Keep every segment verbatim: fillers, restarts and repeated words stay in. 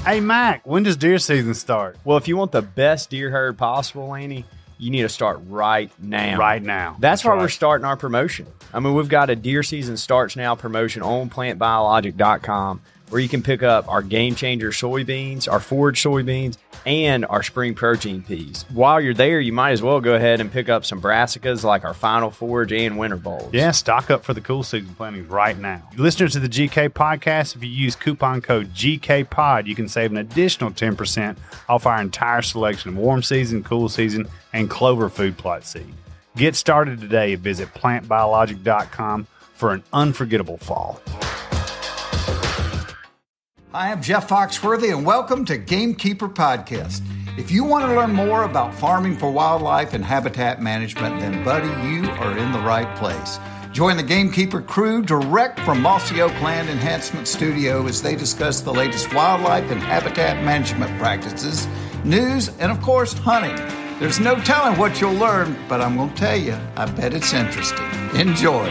Hey, Mac, when does deer season start? Well, if you want the best deer herd possible, Laney, you need to start right now. Right now. That's, That's why right. we're starting our promotion. I mean, we've got a deer season starts now promotion on plant biologic dot com where you can pick up our Game Changer soybeans, our forage soybeans, and our spring protein peas. While you're there, you might as well go ahead and pick up some brassicas like our Final Forage and Winter Bowls. Yeah, stock up for the cool season plantings right now. Listeners to the G K podcast, if you use coupon code G K Pod, you can save an additional ten percent off our entire selection of warm season, cool season, and clover food plot seed. Get started today. Visit plant biologic dot com for an unforgettable fall. Hi, I'm Jeff Foxworthy, and welcome to Gamekeeper Podcast. If you want to learn more about farming for wildlife and habitat management, then, buddy, you are in the right place. Join the Gamekeeper crew direct from Mossy Oak Land Enhancement Studio as they discuss the latest wildlife and habitat management practices, news, and, of course, hunting. There's no telling what you'll learn, but I'm going to tell you, I bet it's interesting. Enjoy.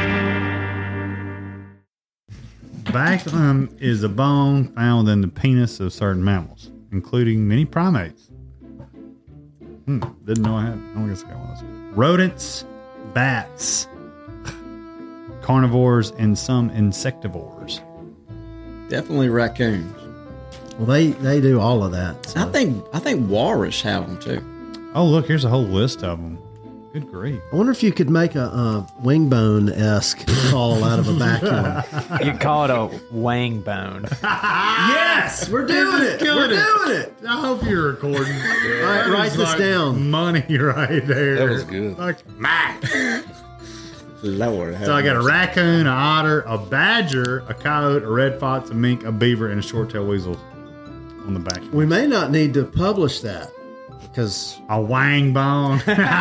Baculum is a bone found in the penis of certain mammals, including many primates. Hmm, didn't know I had. I guess I got one of those. Rodents, bats, carnivores, and some insectivores. Definitely raccoons. Well, they, they do all of that. So. I think I think walrus have them too. Oh, look, here's a whole list of them. Good grief. I wonder if you could make a, a wingbone-esque call out of a vacuum. You call it a wang bone. Yes, we're doing it. We're doing it. I hope you're recording. All right, write this like down. Money right there. That was good. Like, Mac. Lord, So I got a raccoon, an otter, a badger, a coyote, a red fox, a mink, a beaver, and a short-tailed weasel on the back. We may not need to publish that because a wang bone.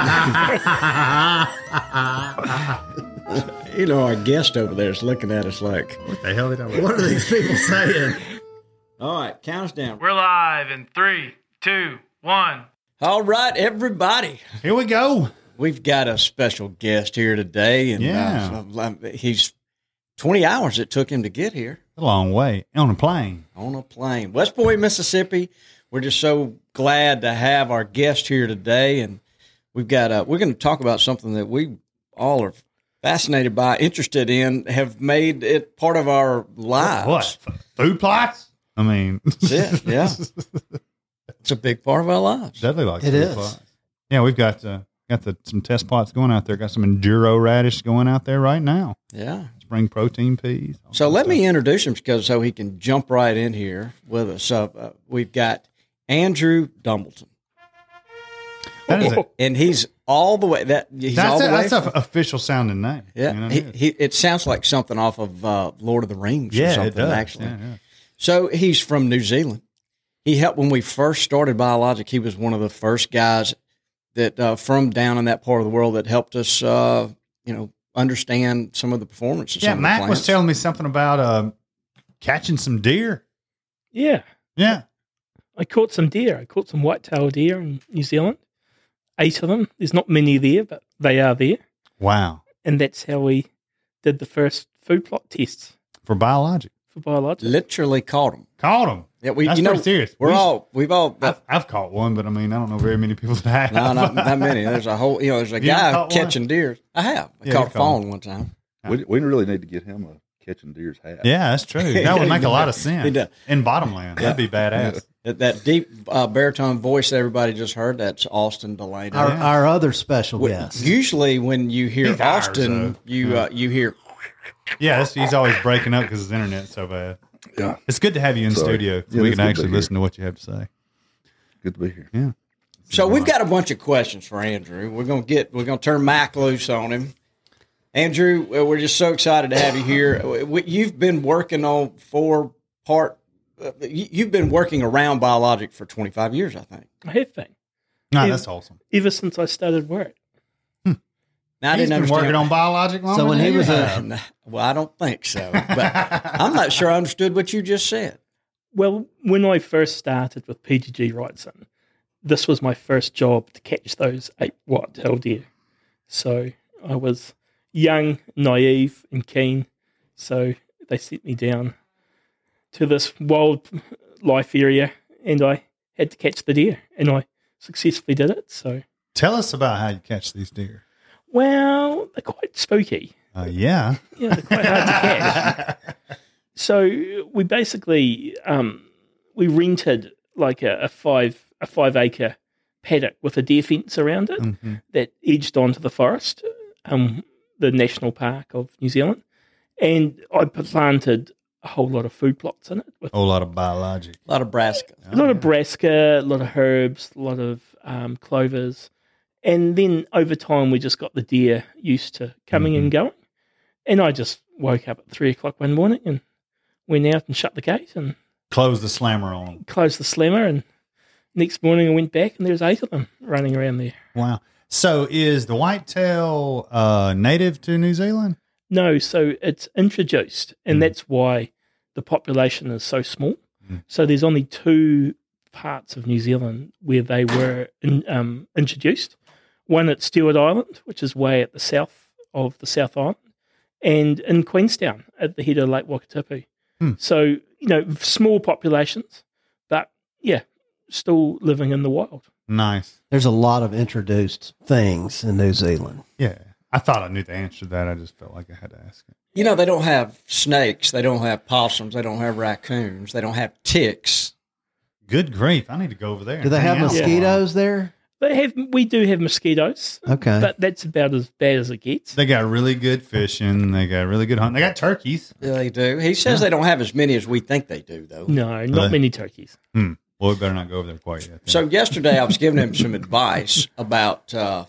You know, our guest over there is looking at us like, What the hell did I? what are these people saying? all right, count us down. We're live in three, two, one. All right, everybody. Here we go. We've got a special guest here today. And Yeah. uh, he's twenty hours it took him to get here A long way on a plane. on a plane. West Point, Mississippi. We're just so glad to have our guest here today. And we've got, uh, we're going to talk about something that we all are fascinated by, interested in, have made it part of our lives. What? F- Food plots? I mean, That's it, yeah. It's a big part of our lives. definitely like It food is. plots. Yeah, we've got uh, got the some test plots going out there. Got some enduro radish going out there right now. Yeah. Spring protein peas. all So that let stuff. me introduce him because so he can jump right in here with us. So uh, we've got Andrew Dumbleton, That is a, and he's all the way that he's all that's the a, way. that's from- an official sounding name. yeah, You know, he, it is. he, it sounds like something off of uh, Lord of the Rings or yeah, something. it does. Actually, Yeah, yeah. so he's from New Zealand. He helped when we first started Biologic. He was one of the first guys that uh, from down in that part of the world that helped us, uh, you know, understand some of the performance of Yeah, some of the Matt was plants. telling me something about uh, catching some deer. Yeah, Yeah. I caught some deer. I caught some white-tailed deer in New Zealand. Eight of them. There's not many there, but they are there. Wow. And that's how we did the first food plot tests For biologic. for biologic. Literally caught him. Caught them. Yeah, we That's you know pretty serious. we're We- all we've all I've, I've caught one, but I mean, I don't know very many people that have. no not that many. There's a whole you know there's a You ever guy caught one? catching deer. I have. I Yeah, caught you a caught fawn one time. We, we really need to get him a catching deer's hat. Yeah, that's true. That would make a lot of sense. He does. In Bottomland. That'd be badass. That, that deep uh, baritone voice that everybody just heard, that's Austin Delaney. Our, our other special Wh- guest. Usually when you hear He's ours, Austin, though. you uh, you hear Yeah, that's, he's always breaking up because his internet's so bad. Yeah. It's good to have you in Sorry. studio. Yeah, we it's can good to actually be listen to what you have to say. Good to be here. Yeah. So we've got a bunch of questions for Andrew. We're gonna get we're gonna turn Mac loose on him. Andrew, uh, we're just so excited to have you here. We- You've been working on four part. Uh, you- you've been working around biologic for twenty-five years, I think. I have been. No, Yeah. that's awesome. Ever since I started work. Now, I He's didn't been understand. working on biologic longer So when than he you was a- have. Uh, well, I don't think so. But I'm not sure I understood what you just said. Well, when I first started with P G G Wrightson, this was my first job to catch those eight white-tailed deer. So I was young, naive, and keen. So they sent me down to this wild life area, and I had to catch the deer, and I successfully did it. So, Tell us about how you catch these deer. well, they're quite spooky. Uh, yeah. Yeah, they're quite hard to catch. So we basically um, we rented like a, a five a five acre paddock with a deer fence around it Mm-hmm. that edged onto the forest, um, the national park of New Zealand, and I planted a whole lot of food plots in it with A whole lot of biologic. A lot of brassica. a lot of brassica, a lot of herbs, a lot of um, clovers. And then over time, we just got the deer used to coming and going. And I just woke up at three o'clock one morning and went out and shut the gate and Close the slammer on them. closed the slammer. And next morning, I went back and there was eight of them running around there. Wow. So is the whitetail uh, native to New Zealand? No, so it's introduced, and that's why the population is so small. So there's only two parts of New Zealand where they were in, um, introduced. One at Stewart Island, which is way at the south of the South Island, and in Queenstown at the head of Lake Wakatipu. Hmm. So, you know, small populations, but yeah, still living in the wild. Nice. There's a lot of introduced things in New Zealand. Yeah. I thought I knew the answer to that. I just felt like I had to ask it. You know, they don't have snakes. They don't have possums. They don't have raccoons. They don't have ticks. Good grief. I need to go over there. Do they and have hang out. mosquitoes there? They have, we do have mosquitoes, Okay. but that's about as bad as it gets. They got really good fishing. They got really good hunting. They got turkeys. Yeah, they do. He says they don't have as many as we think they do, though. No, not Uh, many turkeys. Hmm. Well, we better not go over there quite yet. So yesterday I was giving him some advice about, uh,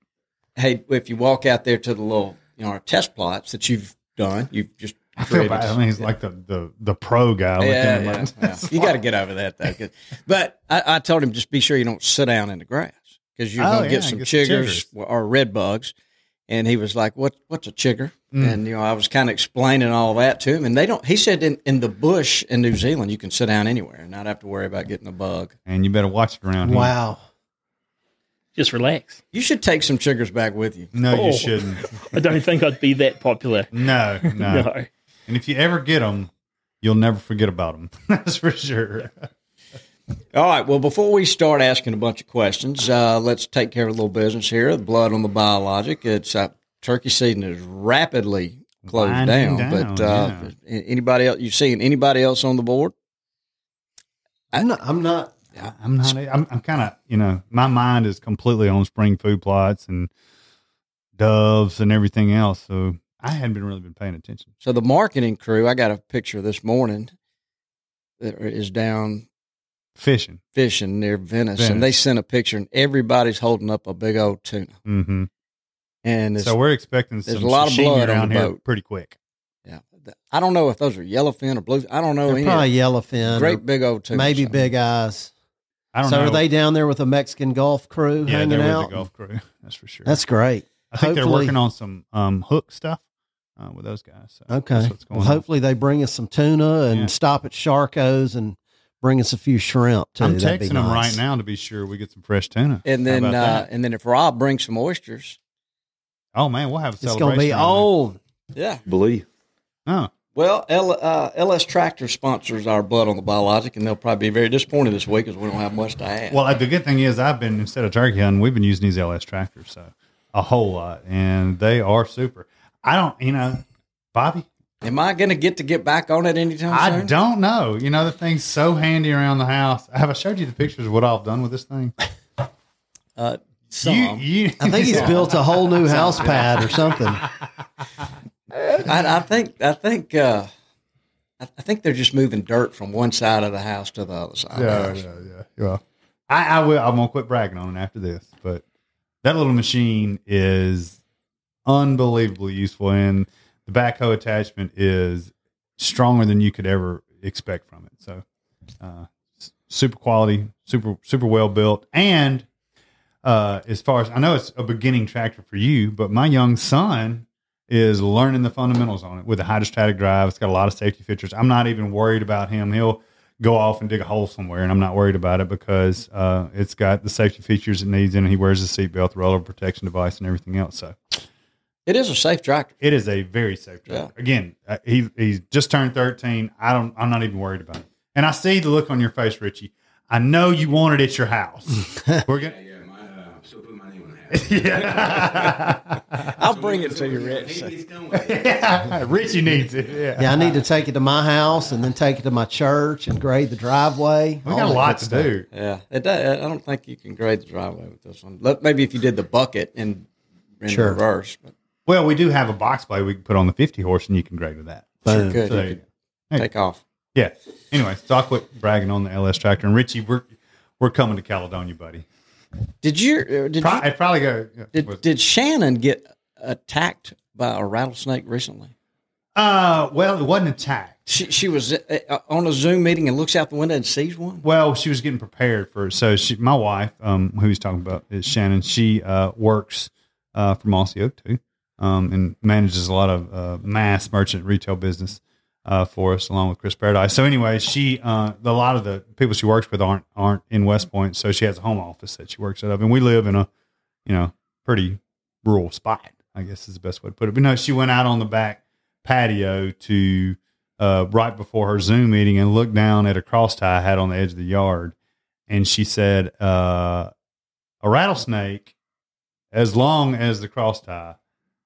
hey, if you walk out there to the little, you know, our test plots that you've done, you've just I feel created- bad. I mean, he's like the, the, the pro guy. looking Yeah, at yeah, my- yeah. You got to get over that though. 'cause- But I, I told him just be sure you don't sit down in the grass because you're Oh, going to yeah, get some get some chiggers or red bugs. And he was like, "What? What's a chigger?" Mm. And you know, I was kind of explaining all that to him. And they don't. He said in, in the bush in New Zealand, you can sit down anywhere and not have to worry about getting a bug. And you better watch it around here. Wow. Just relax. You should take some chiggers back with you. No, Oh. you shouldn't. I don't think I'd be that popular. No, no, No. And if you ever get them, you'll never forget about them. That's for sure. All right. Well, before we start asking a bunch of questions, uh, let's take care of a little business here. The blood on the biologic. It's uh, turkey season is rapidly closed Winding down. down, But uh, anybody else? You seeing anybody else on the board? I'm not. I'm not. I'm not. I'm, I'm kind of. You know, my mind is completely on spring food plots and doves and everything else. So I hadn't been really been paying attention. So the marketing crew, I got a picture this morning that is down Fishing. fishing near Venice, Venice. and they sent a picture, and everybody's holding up a big old tuna. Mm-hmm. And it's, So we're expecting there's some a lot of sashimi blood on around the here boat. pretty quick. yeah, I don't know if those are yellowfin or blue. I don't know. They're any probably yellowfin. great or big old tuna. maybe so. big eyes. I don't So know. are they down there with a Mexican Gulf crew Yeah, hanging they're out? with the golf crew. That's for sure. That's great. I think they're hopefully- working on some um, hook stuff uh, with those guys. So Okay. that's what's going Well, on. hopefully they bring us some tuna and Yeah. stop at Sharko's and bring us a few shrimp too. I'm That'd be texting them nice. right now to be sure we get some fresh tuna. And How then, uh, about that? and then if Rob brings some oysters, oh man, we'll have a It's going celebration. to be around on. yeah. Believe. there. Oh, Well, L, uh, L S Tractor sponsors our blood on the biologic, and they'll probably be very disappointed this week because we don't have much to add. well, the good thing is I've been instead of turkey hunting, we've been using these L S tractors, so a whole lot, and they are super. I don't, you know, Bobby. Am I going to get to get back on it anytime I soon? don't know. You know, the thing's so handy around the house. Have I showed you the pictures of what I've done with this thing? Uh, some. You, you, I think he's built a whole new house pad or something. I, I think. I think. Uh, I, I think they're just moving dirt from one side of the house to the other side. Yeah, yeah, yeah. Well, I, I will. I'm gonna quit bragging on it after this, but that little machine is unbelievably useful, and the backhoe attachment is stronger than you could ever expect from it. So, uh, s- super quality, super super well built, and uh, as far as I know, it's a beginning tractor for you. But my young son is learning the fundamentals on it with a hydrostatic drive. It's got a lot of safety features. I'm not even worried about him. He'll go off and dig a hole somewhere, and I'm not worried about it because uh, it's got the safety features it needs in it. He wears a seatbelt, the rollover protection device, and everything else. So It is a safe tractor. it is a very safe tractor. Again, uh, he he's just turned thirteen. I don't. I'm not even worried about it. And I see the look on your face, Richie. I know you want it at your house. We're gonna. Yeah, my, uh, still put my name on the house. Yeah. I'll bring it to you, Rich. He- he's done with it. Yeah. Richie needs it. Yeah. Yeah, I need to take it to my house and then take it to my church and grade the driveway. We all got a that lot good to stuff. do. Yeah, it does. I don't think you can grade the driveway with this one. Let- Maybe if you did the bucket in, in Sure. reverse. But Well, we do have a box blade we can put on the fifty horse, and you can grade with that. Boom. good. So, You could take off. yeah. Anyway, so I'll quit bragging on the L S tractor. And Richie, we're we're coming to Caledonia, buddy. Did you? uh, Did Pro- you, I'd probably go. yeah, did, was- did Shannon get attacked by a rattlesnake recently? uh, well, it wasn't attacked. She she was uh, uh, on a Zoom meeting and looks out the window and sees one. Well, she was getting prepared for it. So she, my wife, um, who he's talking about is Shannon. She uh, works uh, for Mossy Oak too, um, and manages a lot of uh, mass merchant retail business uh, for us, along with Chris Paradise. So anyway, she uh, a lot of the people she works with aren't aren't in West Point, so she has a home office that she works out of, and we live in a you know pretty rural spot, I guess is the best way to put it. But no, she went out on the back patio to. Uh, right before her Zoom meeting and looked down at a cross tie I had on the edge of the yard. And she said, uh, a rattlesnake, as long as the cross tie,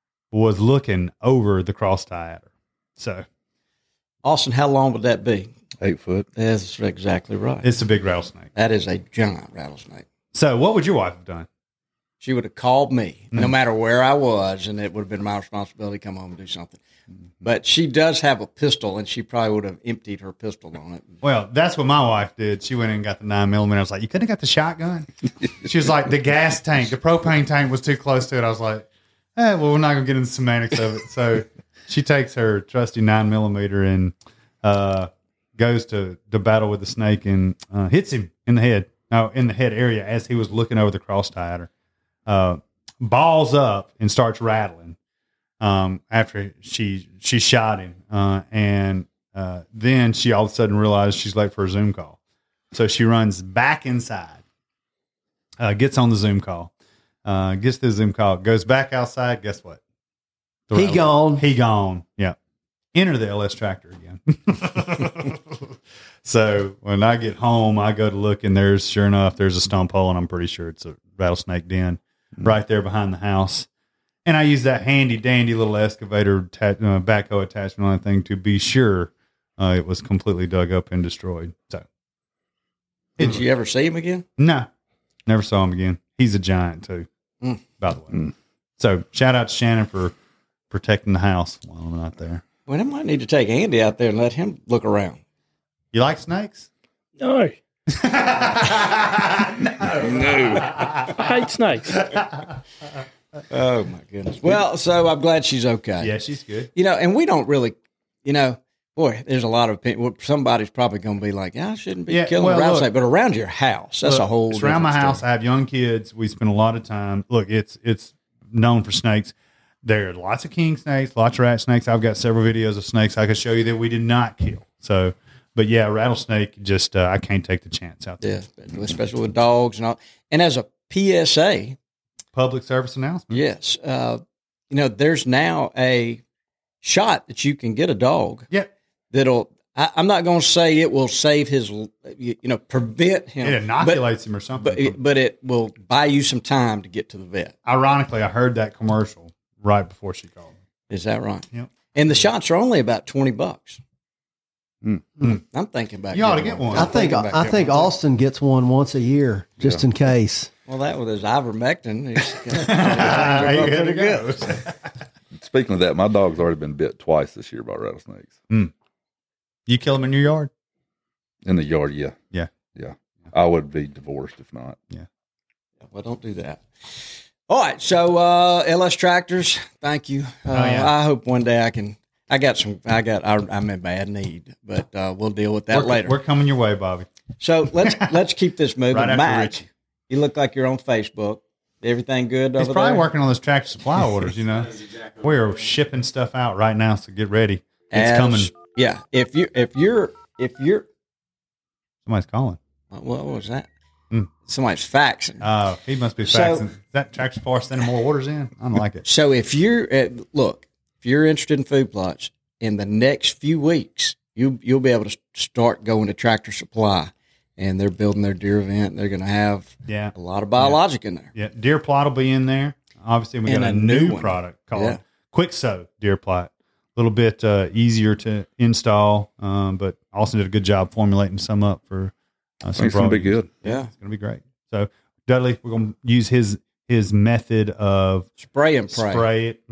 was looking over the cross tie at her. So Austin, how long would that be? Eight foot. That's exactly right. it's a big rattlesnake. That is a giant rattlesnake. So what would your wife have done? She would have called me, Mm. no matter where I was, and it would have been my responsibility to come home and do something. But she does have a pistol, and she probably would have emptied her pistol on it. Well, that's what my wife did. She went in and got the nine millimeter. I was like, you couldn't have got the shotgun? She was like, the gas tank, the propane tank was too close to it. I was like, eh, well, we're not going to get into the semantics of it. So she takes her trusty nine millimeter and uh, goes to, to battle with the snake and uh, hits him in the head, no, in the head area as he was looking over the cross tie at her. Uh, balls up and starts rattling. Um, after she she shot him, uh, and uh, then she all of a sudden realized she's late for a Zoom call, so she runs back inside, uh, gets on the Zoom call, uh, gets the Zoom call, goes back outside. Guess what? The He rattle- gone. He gone. Yeah. Enter the L S tractor again. So when I get home, I go to look, and there's sure enough, there's a stump hole, and I'm pretty sure it's a rattlesnake den right there behind the house. And I use that handy dandy little excavator atta- uh, backhoe attachment on that thing to be sure uh, it was completely dug up and destroyed. So Did you ever see him again? no, never saw him again. He's a giant too, Mm. by the way. So shout out to Shannon for protecting the house while I'm not there. Well, I might need to take Andy out there and let him look around. You like snakes? No, no. I hate snakes. Oh, my goodness. Well, so I'm glad she's okay. Yeah, she's good. You know, and we don't really, you know, boy, there's a lot of opinion. Well, somebody's probably going to be like, yeah, I shouldn't be Yeah, killing well, a rattlesnake. look. But around your house, that's Look, a whole it's around my different house. story. I have young kids. We spend a lot of time. Look, it's it's known for snakes. There are lots of king snakes, lots of rat snakes. I've got several videos of snakes I could show you that we did not kill. So, but yeah, rattlesnake, just uh, I can't take the chance out there. Yeah, especially with dogs and all. And as a P S A, Public service announcement. yes, uh, you know, there's now a shot that you can get a dog Yeah, that'll. I, I'm not going to say it will save his, you, you know, prevent him. it inoculates him or something. but, but, it, but it will buy you some time to get to the vet. Ironically, I heard that commercial right before she called me. Is that right? Yep. And the shots are only about twenty bucks. Mm. I'm thinking about. You ought to getting get one. I think thinking about I getting think one. Austin gets one once a year, just in case. Well, that with his ivermectin, he's Ah, got here pretty it good. goes. Speaking of that, my dog's already been bit twice this year by rattlesnakes. You kill them in your yard? In the yard, yeah. Yeah. Yeah. I would be divorced if not. Well, don't do that. All right, so uh, L S Tractors, thank you. Uh, yeah. I hope one day I can. I got some. I got. I, I'm in bad need, but uh, we'll deal with that we're, later. We're coming your way, Bobby. So let's let's keep this moving. Right after Mac, Richie. you look like you're on Facebook. Everything good He's over probably there? working on those tractor supply orders, you know. We are shipping stuff out right now, so get ready. It's As- coming. Yeah. If you if you're if you're Somebody's calling. uh, what was that? Mm. Somebody's faxing. Uh, he must be So- faxing. Is that tractor supply sending more orders in? I don't like it. So if you're uh, look, if you're interested in food plots in the next few weeks, you you'll be able to start going to Tractor Supply, and they're building their deer event. They're going to have Yeah. a lot of biologic in there. Yeah, deer plot will be in there. Obviously, we And got a, a new new one. product called Yeah. Quick Sow Deer Plot. A little bit uh, easier to install, um, but Austin did a good job formulating some up for uh, I some think it's going to be broad- good. Yeah, It's going to be great. So Dudley, we're going to use his his method of spray and pray. spray it,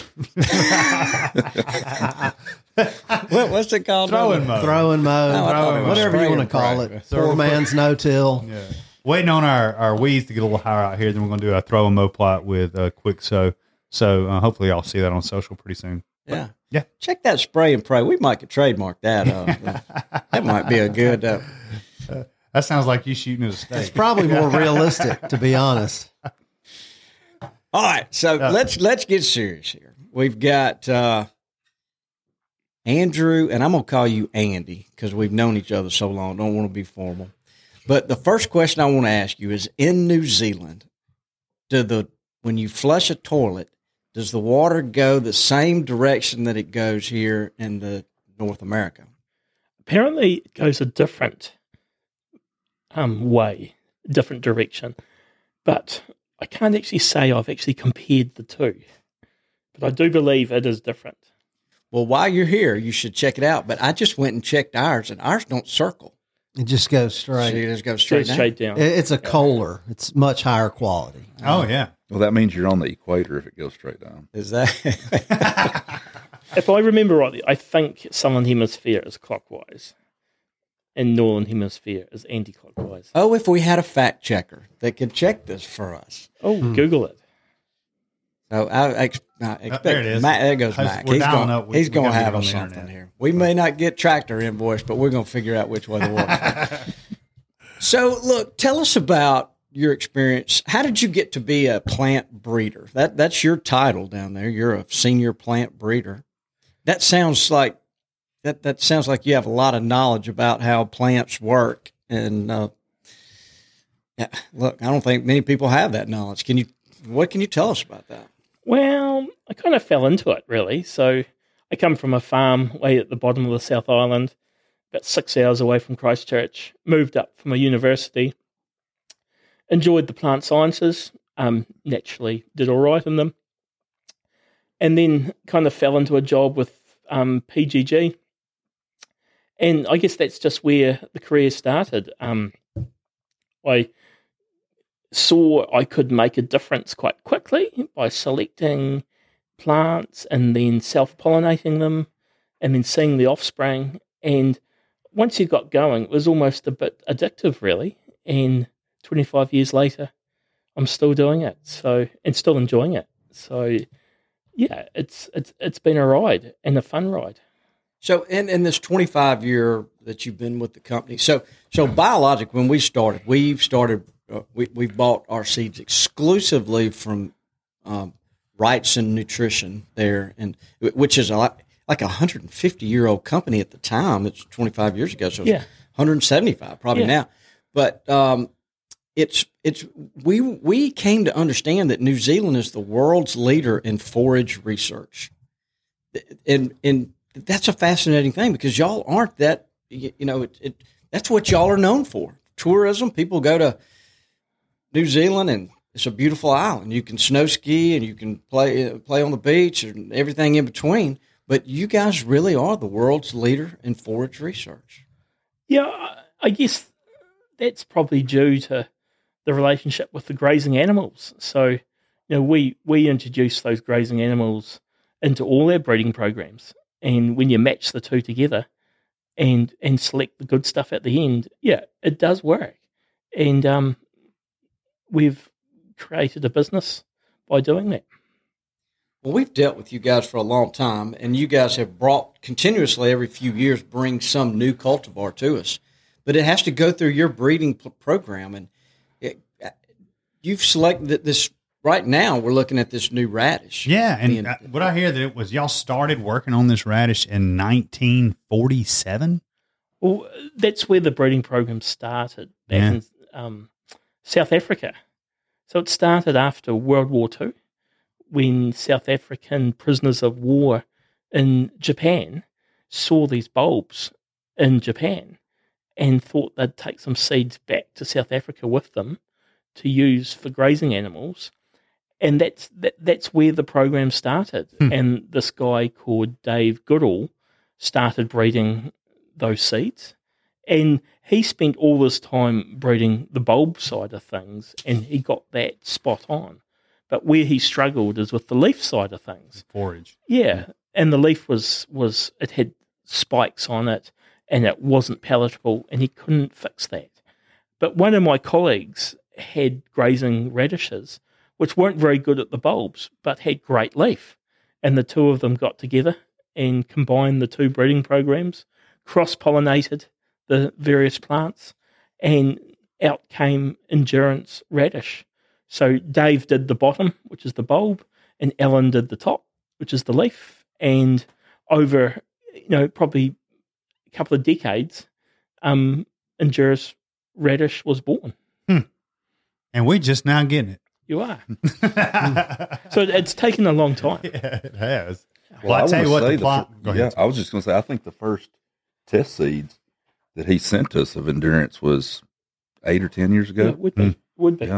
What, what's it called? throwing mode. Throwing mode, No, I thought it was whatever you spray want to and call pray. it. So Poor we're man's no-till. Yeah. Waiting on our, our weeds to get a little higher out here. Then we're going to do a throw and mow plot with uh, Quick Sow. So uh, hopefully y'all see that on social pretty soon. Yeah, Yeah. Check that spray and pray. We might could trademark that. Uh, that might be a good. Uh, That sounds like you shooting at a steak. It's probably more realistic, to be honest. All right, so let's let's get serious here. We've got uh, Andrew, and I'm gonna call you Andy because we've known each other so long. Don't want to be formal, but the first question I want to ask you is: in New Zealand, do the when you flush a toilet, does the water go the same direction that it goes here in the North America? Apparently, it goes a different um, way, different direction. But I can't actually say I've actually compared the two. But I do believe it is different. Well, while you're here, you should check it out. But I just went and checked ours, and ours don't circle. It just goes So straight. you just go Straight, straight down. straight down. It- It's a Kohler. It's much higher quality. Oh, yeah. Well, that means you're on the equator if it goes straight down. Is that? If I remember rightly, I think Southern Hemisphere is clockwise and Northern Hemisphere is anti-clockwise. Oh, if we had a fact checker that could check this for us. Oh, Google it. So I, I, ex- I expect there it is. Mac, there goes We're Mac. He's dialing going up. We- he's we going to gotta get have on us the something internet. here. We may not get tractor invoice, but we're going to figure out which way the water. So, look, tell us about your experience. How did you get to be a plant breeder? That that's your title down there. You're a senior plant breeder. That sounds like that. That sounds like you have a lot of knowledge about how plants work. And uh, yeah, look, I don't think many people have that knowledge. Can you? What can you tell us about that? Well, I kind of fell into it, really. So I come from a farm way at the bottom of the South Island, about six hours away from Christchurch, moved up from a university, enjoyed the plant sciences, um, naturally did all right in them, and then kind of fell into a job with um, P G G. And I guess that's just where the career started. Um, I saw I could make a difference quite quickly by selecting plants and then self-pollinating them and then seeing the offspring. And once you got going, it was almost a bit addictive, really. And twenty-five years later, I'm still doing it, so and still enjoying it. So, yeah, it's it's it's been a ride and a fun ride. So, in, in this twenty-five year that you've been with the company, so so Biologic, when we started, we've started, uh, we we bought our seeds exclusively from um, Rights and Nutrition there, and which is a lot, like a hundred fifty year old company at the time. It's twenty-five years ago, so it's Yeah. one hundred seventy-five probably Yeah. now. But um, it's it's we we came to understand that New Zealand is the world's leader in forage research, and and that's a fascinating thing because y'all aren't that, you, you know, it, it, that's what y'all are known for. Tourism, people go to New Zealand and it's a beautiful island. You can snow ski and you can play play on the beach and everything in between. But you guys really are the world's leader in forage research. Yeah, I- I guess that's probably due to the relationship with the grazing animals. So, you know, we we introduce those grazing animals into all our breeding programs. And when you match the two together and and select the good stuff at the end, yeah, it does work. And um, we've created a business by doing that. Well, we've dealt with you guys for a long time, and you guys have brought continuously every few years bring some new cultivar to us. But it has to go through your breeding p- program, and it, you've selected this right now. We're looking at this new radish. Yeah, and being- uh, what I hear that it was y'all started working on this radish in nineteen forty-seven. Well, that's where the breeding program started back Yeah. in um, South Africa. So it started after World War Two, when South African prisoners of war in Japan saw these bulbs in Japan and thought they'd take some seeds back to South Africa with them to use for grazing animals. And that's that, that's where the program started. Hmm. And this guy called Dave Goodall started breeding those seeds. And he spent all this time breeding the bulb side of things, and he got that spot on. But where he struggled is with the leaf side of things. Forage. Yeah, and the leaf was, was it had spikes on it, and it wasn't palatable, and he couldn't fix that. But one of my colleagues had grazing radishes, which weren't very good at the bulbs, but had great leaf. And the two of them got together and combined the two breeding programs, cross-pollinated the various plants, and out came Endurance Radish. So Dave did the bottom, which is the bulb, and Ellen did the top, which is the leaf. And over, you know, probably a couple of decades, um, Endurance Radish was born. Hmm. And we just now getting it. You are. So it's taken a long time. Yeah, it has. Well, Well, I I tell you wanna what, say the plot. fir- Go yeah, ahead. I was just going to say, I think the first test seeds that he sent us of Endurance was eight or ten years Yeah, ago. it would be. Would be. Yeah.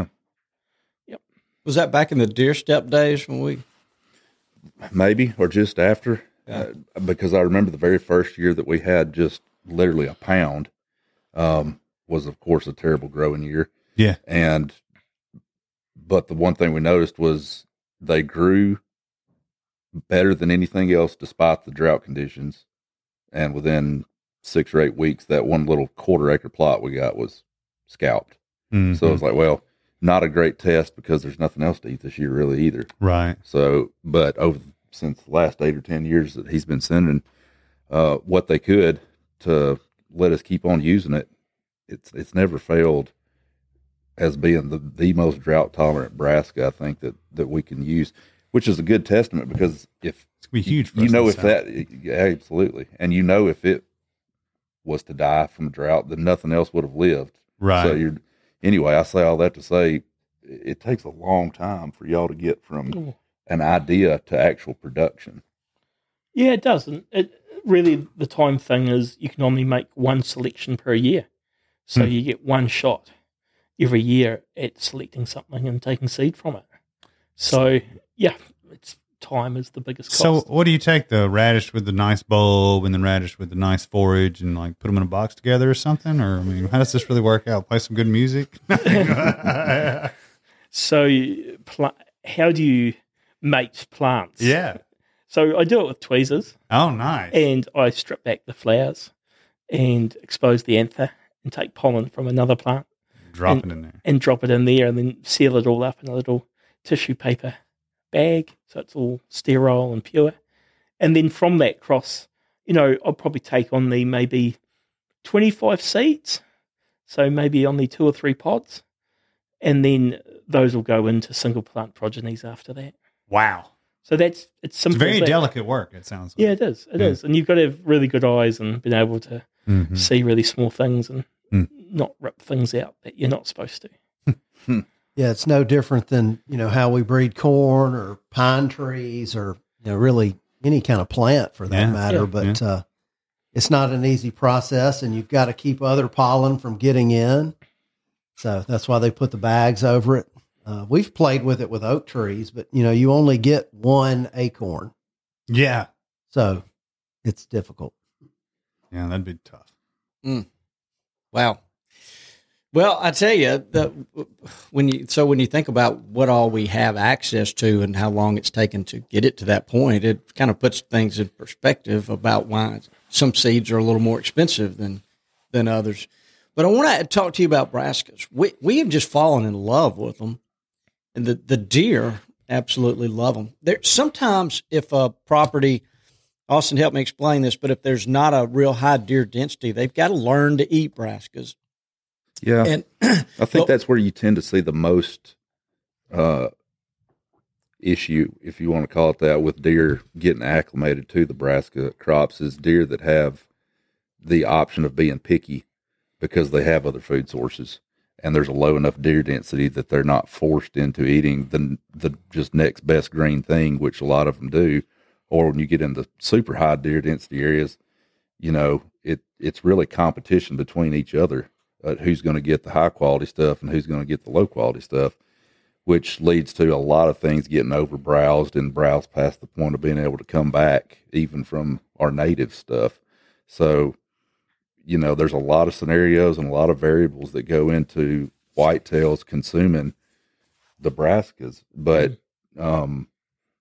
Was that back in the deer step days when we? Maybe, or just after, Yeah. uh, because I remember the very first year that we had just literally a pound um, was, of course, a terrible growing year. Yeah. And, but the one thing we noticed was they grew better than anything else despite the drought conditions. And within six or eight weeks, that one little quarter acre plot we got was scalped. Mhm. So it was like, well, not a great test because there's nothing else to eat this year really either. Right. So, but over since the last eight or ten years that he's been sending uh, what they could to let us keep on using it, it's it's never failed as being the, the most drought tolerant brassica I think that, that we can use, which is a good testament because if It's going to be huge for you us know in if the that yeah, absolutely, and you know if it was to die from drought, then nothing else would have lived. Right. So you're anyway. I say all that to say it takes a long time for y'all to get from Ooh. an idea to actual production. Yeah, it does. And it, really, the time thing is you can only make one selection per year. So Hmm. you get one shot every year at selecting something and taking seed from it. So, yeah, it's time is the biggest So, cost. what do you take the radish with the nice bulb and the radish with the nice forage and like put them in a box together or something? Or I mean, how does this really work out? Play some good music. So, pl- how do you mate plants? Yeah. So, I do it with tweezers, Oh, nice. and I strip back the flowers and expose the anther and take pollen from another plant Drop and- it in there. and drop it in there and then seal it all up in a little tissue paper bag so it's all sterile and pure. And then from that cross, you know, I'll probably take on the maybe twenty-five seeds, so maybe only two or three pods, and then those will go into single plant progenies after that. Wow. So that's it's It's simple. very as that. delicate work, it sounds like. Yeah, it is. It is, Yeah. and you've got to have really good eyes and been able to Mhm. see really small things and Mm. not rip things out that you're not supposed to. Yeah, it's no different than, you know, how we breed corn or pine trees or, you know, really any kind of plant for that Yeah. matter. Yeah. But uh, it's not an easy process, and you've got to keep other pollen from getting in. So that's why they put the bags over it. Uh, we've played with it with oak trees, but, you know, you only get one acorn. Yeah. So it's difficult. Yeah, that'd be tough. Wow. Well, I tell you, the, when you so when you think about what all we have access to and how long it's taken to get it to that point, it kind of puts things in perspective about why some seeds are a little more expensive than than others. But I want to talk to you about brassicas. We we have just fallen in love with them, and the the deer absolutely love them. There sometimes if a property, Austin, help me explain this, but if there's not a real high deer density, they've got to learn to eat brassicas. Yeah, And I think well- that's where you tend to see the most uh, issue, if you want to call it that, with deer getting acclimated to the brassica crops is deer that have the option of being picky because they have other food sources, and there's a low enough deer density that they're not forced into eating the the just next best green thing, which a lot of them do. Or when you get into super high deer density areas, you know, it it's really competition between each other, uh, who's going to get the high quality stuff and who's going to get the low quality stuff, which leads to a lot of things getting over browsed and browsed past the point of being able to come back even from our native stuff. So, you know, there's a lot of scenarios and a lot of variables that go into whitetails consuming the brassicas, but um,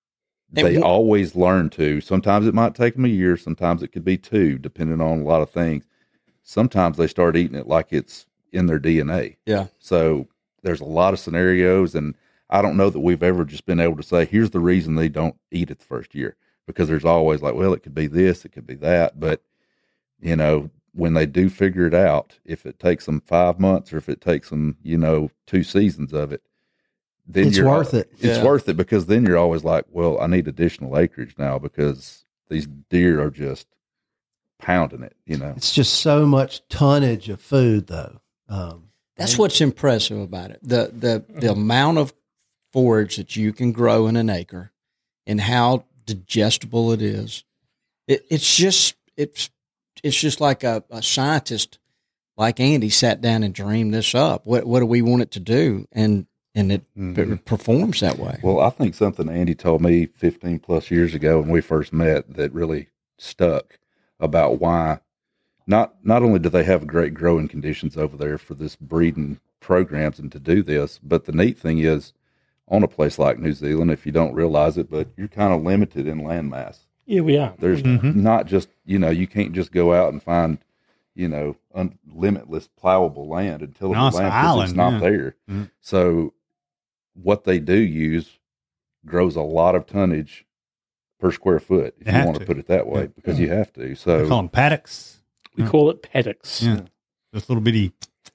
they And wh- always learn to. Sometimes it might take them a year. Sometimes it could be two, depending on a lot of things. Sometimes they start eating it like it's in their D N A. Yeah. So there's a lot of scenarios, and I don't know that we've ever just been able to say, here's the reason they don't eat it the first year, because there's always like, well, it could be this, it could be that. But, you know, when they do figure it out, if it takes them five months or if it takes them, you know, two seasons of it, then It's you're, worth it. It's Yeah. worth it, because then you're always like, well, I need additional acreage now because these deer are just pounding it, you know. It's just so much tonnage of food, though. Um, That's what's impressive about it. The the the amount of forage that you can grow in an acre and how digestible it is. It, it's just it's it's just like a, a scientist like Andy sat down and dreamed this up. What what do we want it to do? And and it, Mhm. it performs that way. Well, I think something Andy told me fifteen plus years ago when we first met that really stuck about why not not only do they have great growing conditions over there for this breeding programs and to do this, but the neat thing is on a place like New Zealand, if you don't realize it, but you're kind of limited in land mass. Yeah, we are. There's not just, you know, you can't just go out and find, you know, un- limitless plowable land and tillable No, it's land an 'cause island, it's not yeah. there. Mhm. So what they do use grows a lot of tonnage per square foot, if They you have want to to. put it that way, because you have to. They So call them paddocks. We Yeah. call it paddocks. Yeah. Those little bitty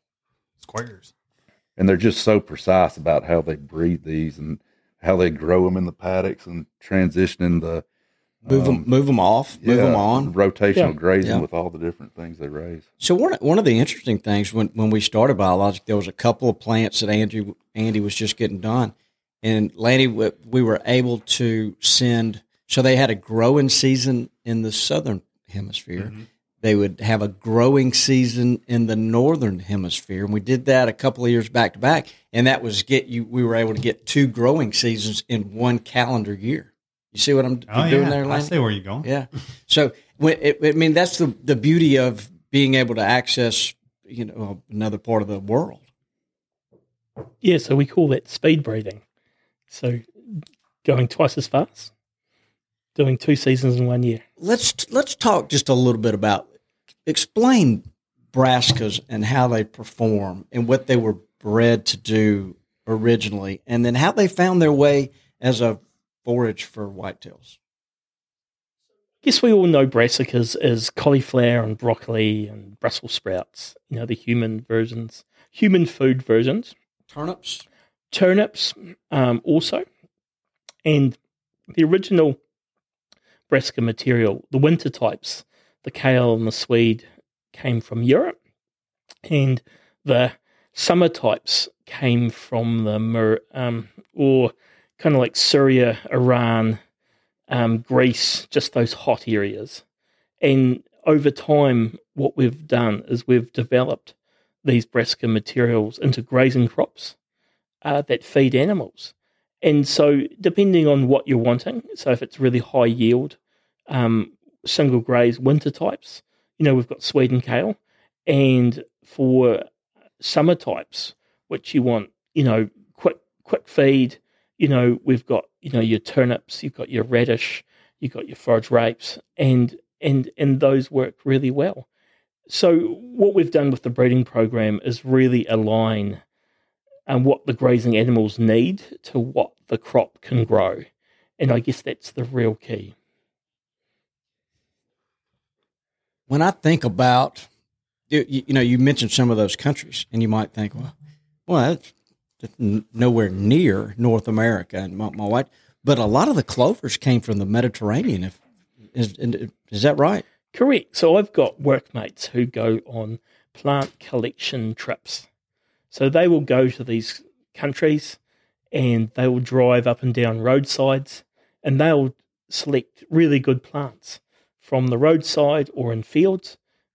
squares. and they're just so precise about how they breed these and how they grow them in the paddocks and transitioning the Move them um, move them off, move them yeah, on. rotational Yeah. grazing Yeah. with all the different things they raise. So one one of the interesting things when, when we started Biologic, there was a couple of plants that Andy Andy was just getting done, and Lanny we we were able to send. So they had a growing season in the southern hemisphere. Mm-hmm. They would have a growing season in the northern hemisphere, and we did that a couple of years back to back. And that was get you. We were able to get two growing seasons in one calendar year. You see what I'm Oh, doing yeah. there, I Lanny? see where you're going. Yeah. So, when it, I mean, that's the the beauty of being able to access, you know, another part of the world. Yeah, so we call that speed breeding. So going twice as fast, doing two seasons in one year. Let's let's talk just a little bit about explain brassicas and how they perform and what they were bred to do originally, and then how they found their way as a forage for whitetails. I guess we all know brassicas as cauliflower and broccoli and Brussels sprouts, you know, the human versions, human food versions. Turnips. Turnips um, also. And the original brassica material, the winter types, the kale and the swede, came from Europe. And the summer types came from the, Mer- um, or kind of like Syria, Iran, um, Greece, just those hot areas. And over time, what we've done is we've developed these brassica materials into grazing crops uh, that feed animals. And so depending on what you're wanting, so if it's really high yield, um, single graze winter types, you know, we've got swede and kale. And for summer types, which you want, you know, quick quick feed, you know, we've got, you know, your turnips, you've got your radish, you've got your forage rapes, and and and those work really well. So what we've done with the breeding program is really align um, what the grazing animals need to what the crop can grow. And I guess that's the real key. When I think about, you, you know, you mentioned some of those countries, and you might think, well, well, that's, that's n- nowhere near North America and my, my wife, but a lot of the clovers came from the Mediterranean. If is, is that right? Correct. So I've got workmates who go on plant collection trips. So they will go to these countries and they will drive up and down roadsides and they'll select really good plants from the roadside or in fields,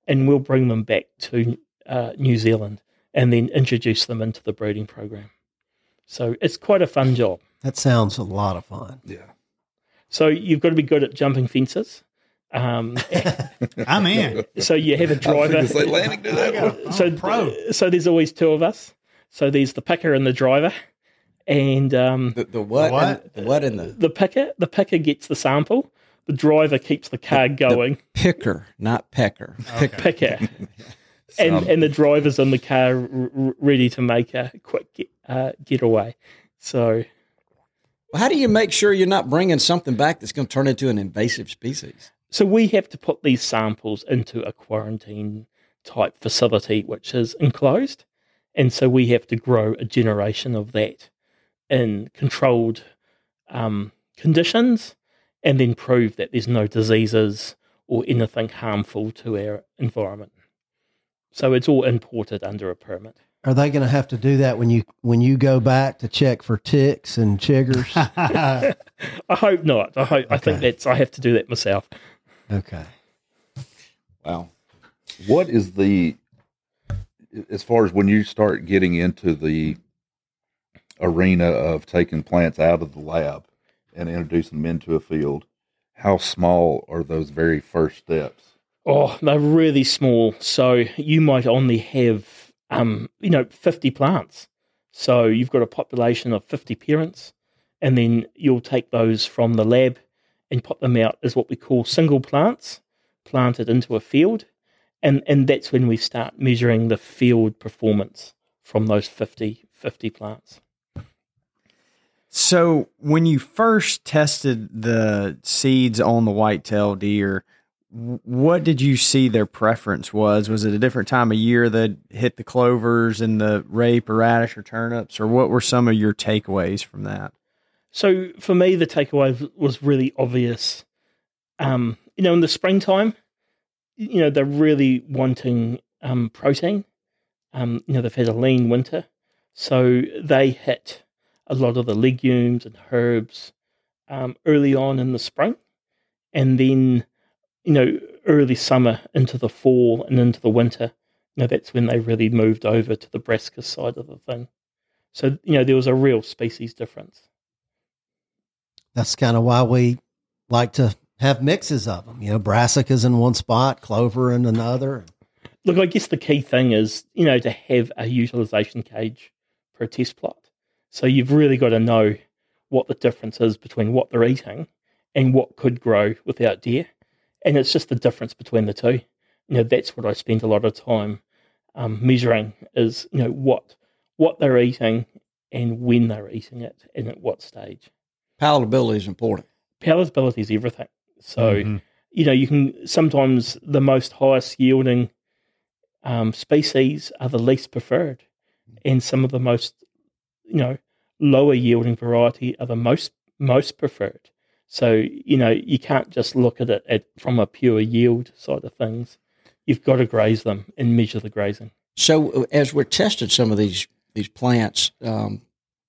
and we'll bring them back to uh, New Zealand and then introduce them into the breeding program. So it's quite a fun job. That sounds a lot of fun. Yeah. So you've got to be good at jumping fences. Um, I'm in. so you have a driver. Say, Lanning, do that. so pro. So there's always two of us. So there's the picker and the driver, and um, The, the what? The what? And, the what in the the picker the picker gets the sample. The driver keeps the car going. picker, not pecker. Pick, Picker, and and the driver's in the car r- r- ready to make a quick get, uh, getaway. So How do you make sure you're not bringing something back that's going to turn into an invasive species? so we have to put these samples into a quarantine type facility, which is enclosed, and so we have to grow a generation of that in controlled um, conditions, and then prove that there's no diseases or anything harmful to our environment. So it's all imported under a permit. Are they going to have to do that when you when you go back to check for ticks and chiggers? I hope not. I hope. I think Okay. that's. I have to do that myself. Okay. Wow. What is the, as far as when you start getting into the arena of taking plants out of the lab and introducing them into a field, how small are those very first steps? Oh, they're really small. So you might only have, um, you know, fifty plants. So you've got a population of fifty parents, and then you'll take those from the lab and put them out as what we call single plants, planted into a field. And, and that's when we start measuring the field performance from those fifty, fifty plants. So when you first tested the seeds on the whitetail deer, w- what did you see their preference was? Was it a different time of year that hit the clovers and the rape or radish or turnips, or what were some of your takeaways from that? So for me, the takeaway was really obvious. Um, you know, in the springtime, you know, they're really wanting um, protein. Um, you know, they've had a lean winter, so they hit a lot of the legumes and herbs um, early on in the spring, and then, you know, early summer into the fall and into the winter. You know, that's when they really moved over to the brassica side of the thing. So, you know, there was a real species difference. That's kind of why we like to have mixes of them. You know, brassicas in one spot, clover in another. Look, I guess the key thing is, you know, to have a utilization cage for a test plot. So you've really got to know what the difference is between what they're eating and what could grow without deer. And it's just the difference between the two. You know, that's what I spend a lot of time um, measuring is, you know, what what they're eating and when they're eating it and at what stage. Palatability is important. Palatability is everything. So, Mhm. you know, you can sometimes the most highest yielding um, species are the least preferred, and some of the most, you know, lower yielding variety are the most most preferred. So, you know, you can't just look at it at, from a pure yield side of things. You've got to graze them and measure the grazing. So as we're testing some of these these plants, um,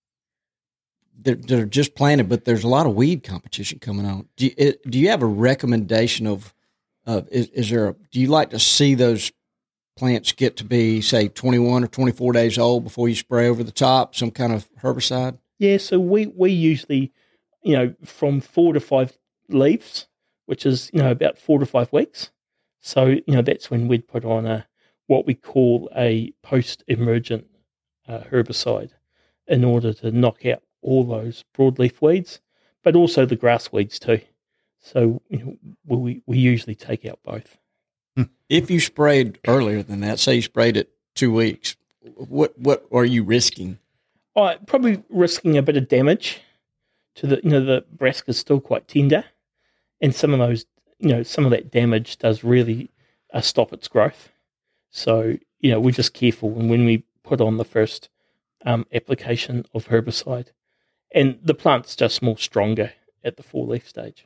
they're, they're just planted, but there's a lot of weed competition coming on. Do you, it, do you have a recommendation of, uh, is, is there a, do you like to see those plants get to be, say, twenty-one or twenty-four days old before you spray over the top some kind of herbicide? Yeah, so we, we usually, you know, from four to five leaves, which is, you know, about four to five weeks. So, you know, that's when we'd put on a what we call a post-emergent uh, herbicide in order to knock out all those broadleaf weeds, but also the grass weeds too. So, you know, we, we usually take out both. If you sprayed earlier than that, say you sprayed it two weeks, what what are you risking? Oh, probably risking a bit of damage to the, you know, the brassica is still quite tender, and some of those, you know, some of that damage does really uh, stop its growth. So, you know, we're just careful when we put on the first um, application of herbicide, and the plant's just more stronger at the four leaf stage.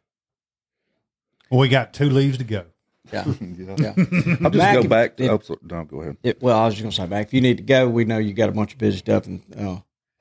Well, we got two leaves to go. Yeah, Yeah. yeah. I'll just Mac, go back. To, if- oh, so- no, go ahead. It, well, I was just going to say, Mac, if you need to go, we know you got a bunch of busy stuff, and uh,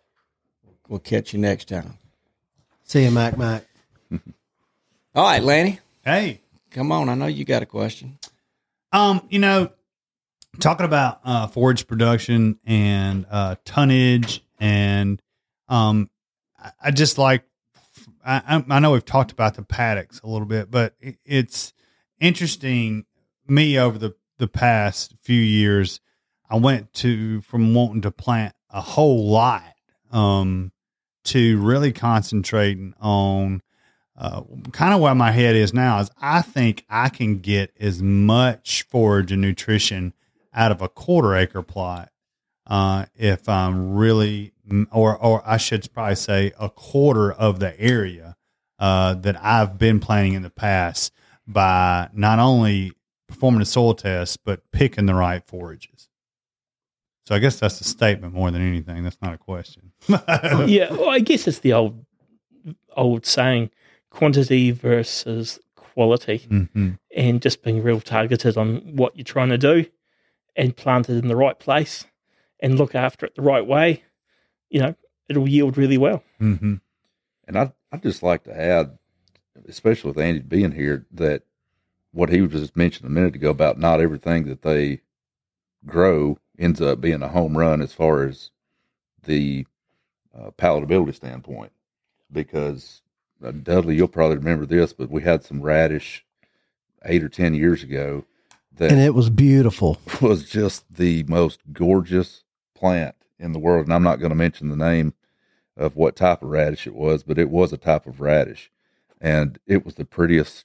we'll catch you next time. See you, Mac Mac. All right, Lanny, Hey, come on. I know you got a question. Um, you know, talking about uh, forage production and uh, tonnage, and um, I, I just like I, I know we've talked about the paddocks a little bit, but it, it's interesting. Me over the the past few years, I went to from wanting to plant a whole lot um, to really concentrating on. Uh, kind of where my head is now is I think I can get as much forage and nutrition out of a quarter acre plot uh, if I'm really, or or I should probably say a quarter of the area uh, that I've been planting in the past by not only performing a soil test but picking the right forages. So I guess that's a statement more than anything. That's not a question. Yeah, well, I guess it's the old old saying. Quantity versus quality, mm-hmm. and just being real targeted on what you're trying to do and plant it in the right place and look after it the right way, you know, it'll yield really well. Mm-hmm. And I I'd just like to add, especially with Andy being here, that what he was just mentioning a minute ago about not everything that they grow ends up being a home run as far as the uh, palatability standpoint, because Uh, Dudley, you'll probably remember this, but we had some radish eight or ten years ago that and it was beautiful. was just the most gorgeous plant in the world. And I'm not going to mention the name of what type of radish it was, but it was a type of radish, and it was the prettiest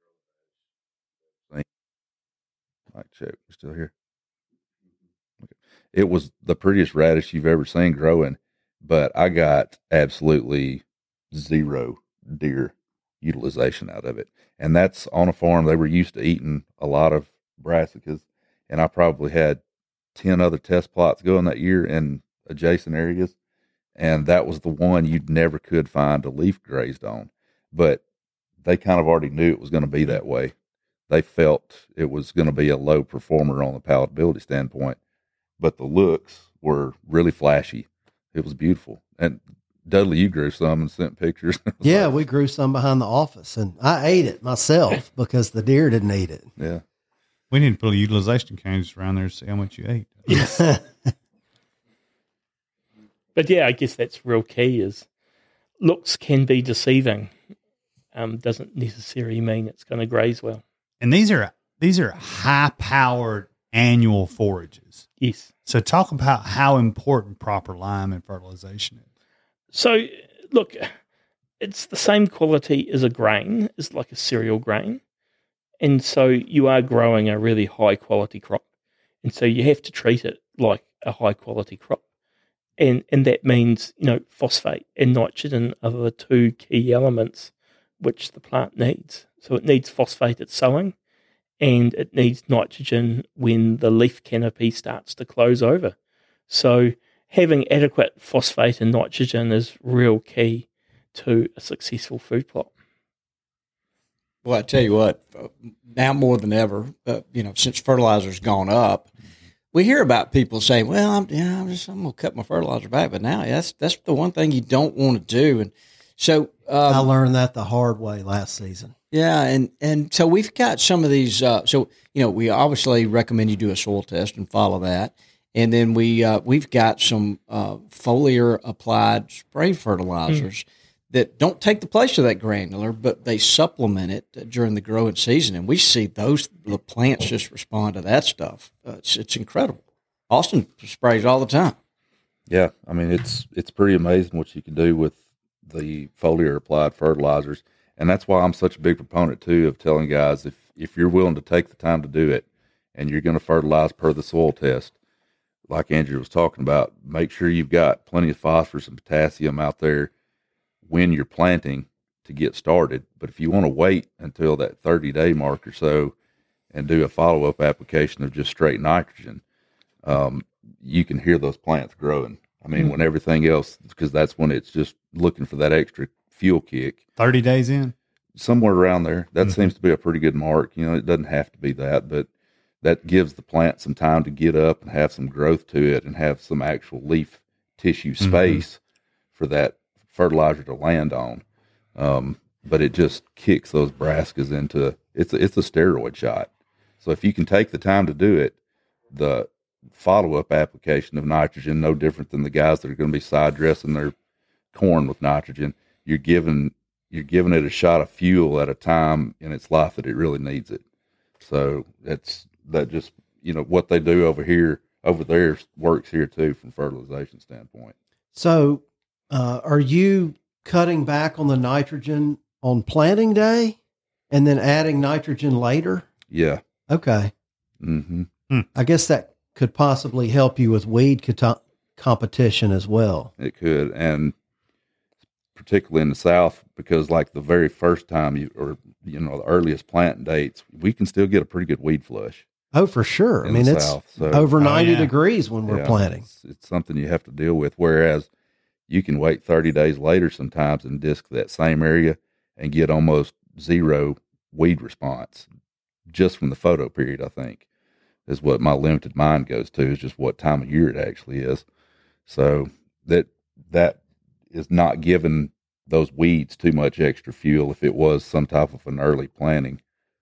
thing. Mic check, we still here? Okay. It was the prettiest radish you've ever seen growing, but I got absolutely zero deer utilization out of it. And that's on a farm. They were used to eating a lot of brassicas, and I probably had ten other test plots going that year in adjacent areas, and that was the one you never could find a leaf grazed on. But they kind of already knew it was going to be that way. They felt it was going to be a low performer on the palatability standpoint, but the looks were really flashy. It was beautiful. And Dudley, you grew some and sent pictures. Yeah, we grew some behind the office, and I ate it myself because the deer didn't eat it. Yeah. We need to put a utilization canvas around there to see how much you ate. Yes. But yeah, I guess that's real key is looks can be deceiving. Um, doesn't necessarily mean it's going to graze well. And these are these are high powered annual forages. Yes. So talk about how important proper lime and fertilization is. So, look, it's the same quality as a grain, as like a cereal grain. And so you are growing a really high quality crop. And so you have to treat it like a high quality crop. And and that means, you know, phosphate and nitrogen are the two key elements which the plant needs. So it needs phosphate at sowing, and it needs nitrogen when the leaf canopy starts to close over. So having adequate phosphate and nitrogen is real key to a successful food plot. Well, I tell you what, now more than ever, uh, you know, since fertilizer's gone up, we hear about people saying, "Well, I'm, yeah, I'm just I'm gonna cut my fertilizer back," but now that's that's the one thing you don't want to do. And so um, I learned that the hard way last season. Yeah, and and so we've got some of these. Uh, so you know, we obviously recommend you do a soil test and follow that. And then we uh, we've got some uh, foliar applied spray fertilizers mm. that don't take the place of that granular, but they supplement it during the growing season. And we see those the plants just respond to that stuff. Uh, it's it's incredible. Austin sprays all the time. Yeah, I mean it's it's pretty amazing what you can do with the foliar applied fertilizers, and that's why I'm such a big proponent too of telling guys if if you're willing to take the time to do it, and you're going to fertilize per the soil test. Like Andrew was talking about, make sure you've got plenty of phosphorus and potassium out there when you're planting to get started. But if you want to wait until that thirty-day mark or so and do a follow-up application of just straight nitrogen, um, you can hear those plants growing. I mean, mm-hmm. when everything else, because that's when it's just looking for that extra fuel kick. thirty days in? Somewhere around there. That mm-hmm. seems to be a pretty good mark. You know, it doesn't have to be that, but that gives the plant some time to get up and have some growth to it and have some actual leaf tissue space mm-hmm. for that fertilizer to land on. Um, but it just kicks those brassicas into it's a, it's a steroid shot. So if you can take the time to do it, the follow-up application of nitrogen, no different than the guys that are going to be side dressing their corn with nitrogen, you're giving you're giving it a shot of fuel at a time in its life that it really needs it. So that's that just you know what they do over here over there works here too from fertilization standpoint. So, uh, are you cutting back on the nitrogen on planting day, and then adding nitrogen later? Yeah. Okay. Mm-hmm. I guess that could possibly help you with weed co- competition as well. It could, and particularly in the South, because like the very first time you, or you know, the earliest planting dates, we can still get a pretty good weed flush. Oh, for sure. I in mean, the it's South. So, over ninety yeah. degrees when we're yeah, planting. It's, it's something you have to deal with. Whereas you can wait thirty days later sometimes and disc that same area and get almost zero weed response just from the photo period, I think, is what my limited mind goes to, is just what time of year it actually is. So that that is not giving those weeds too much extra fuel if it was some type of an early planting.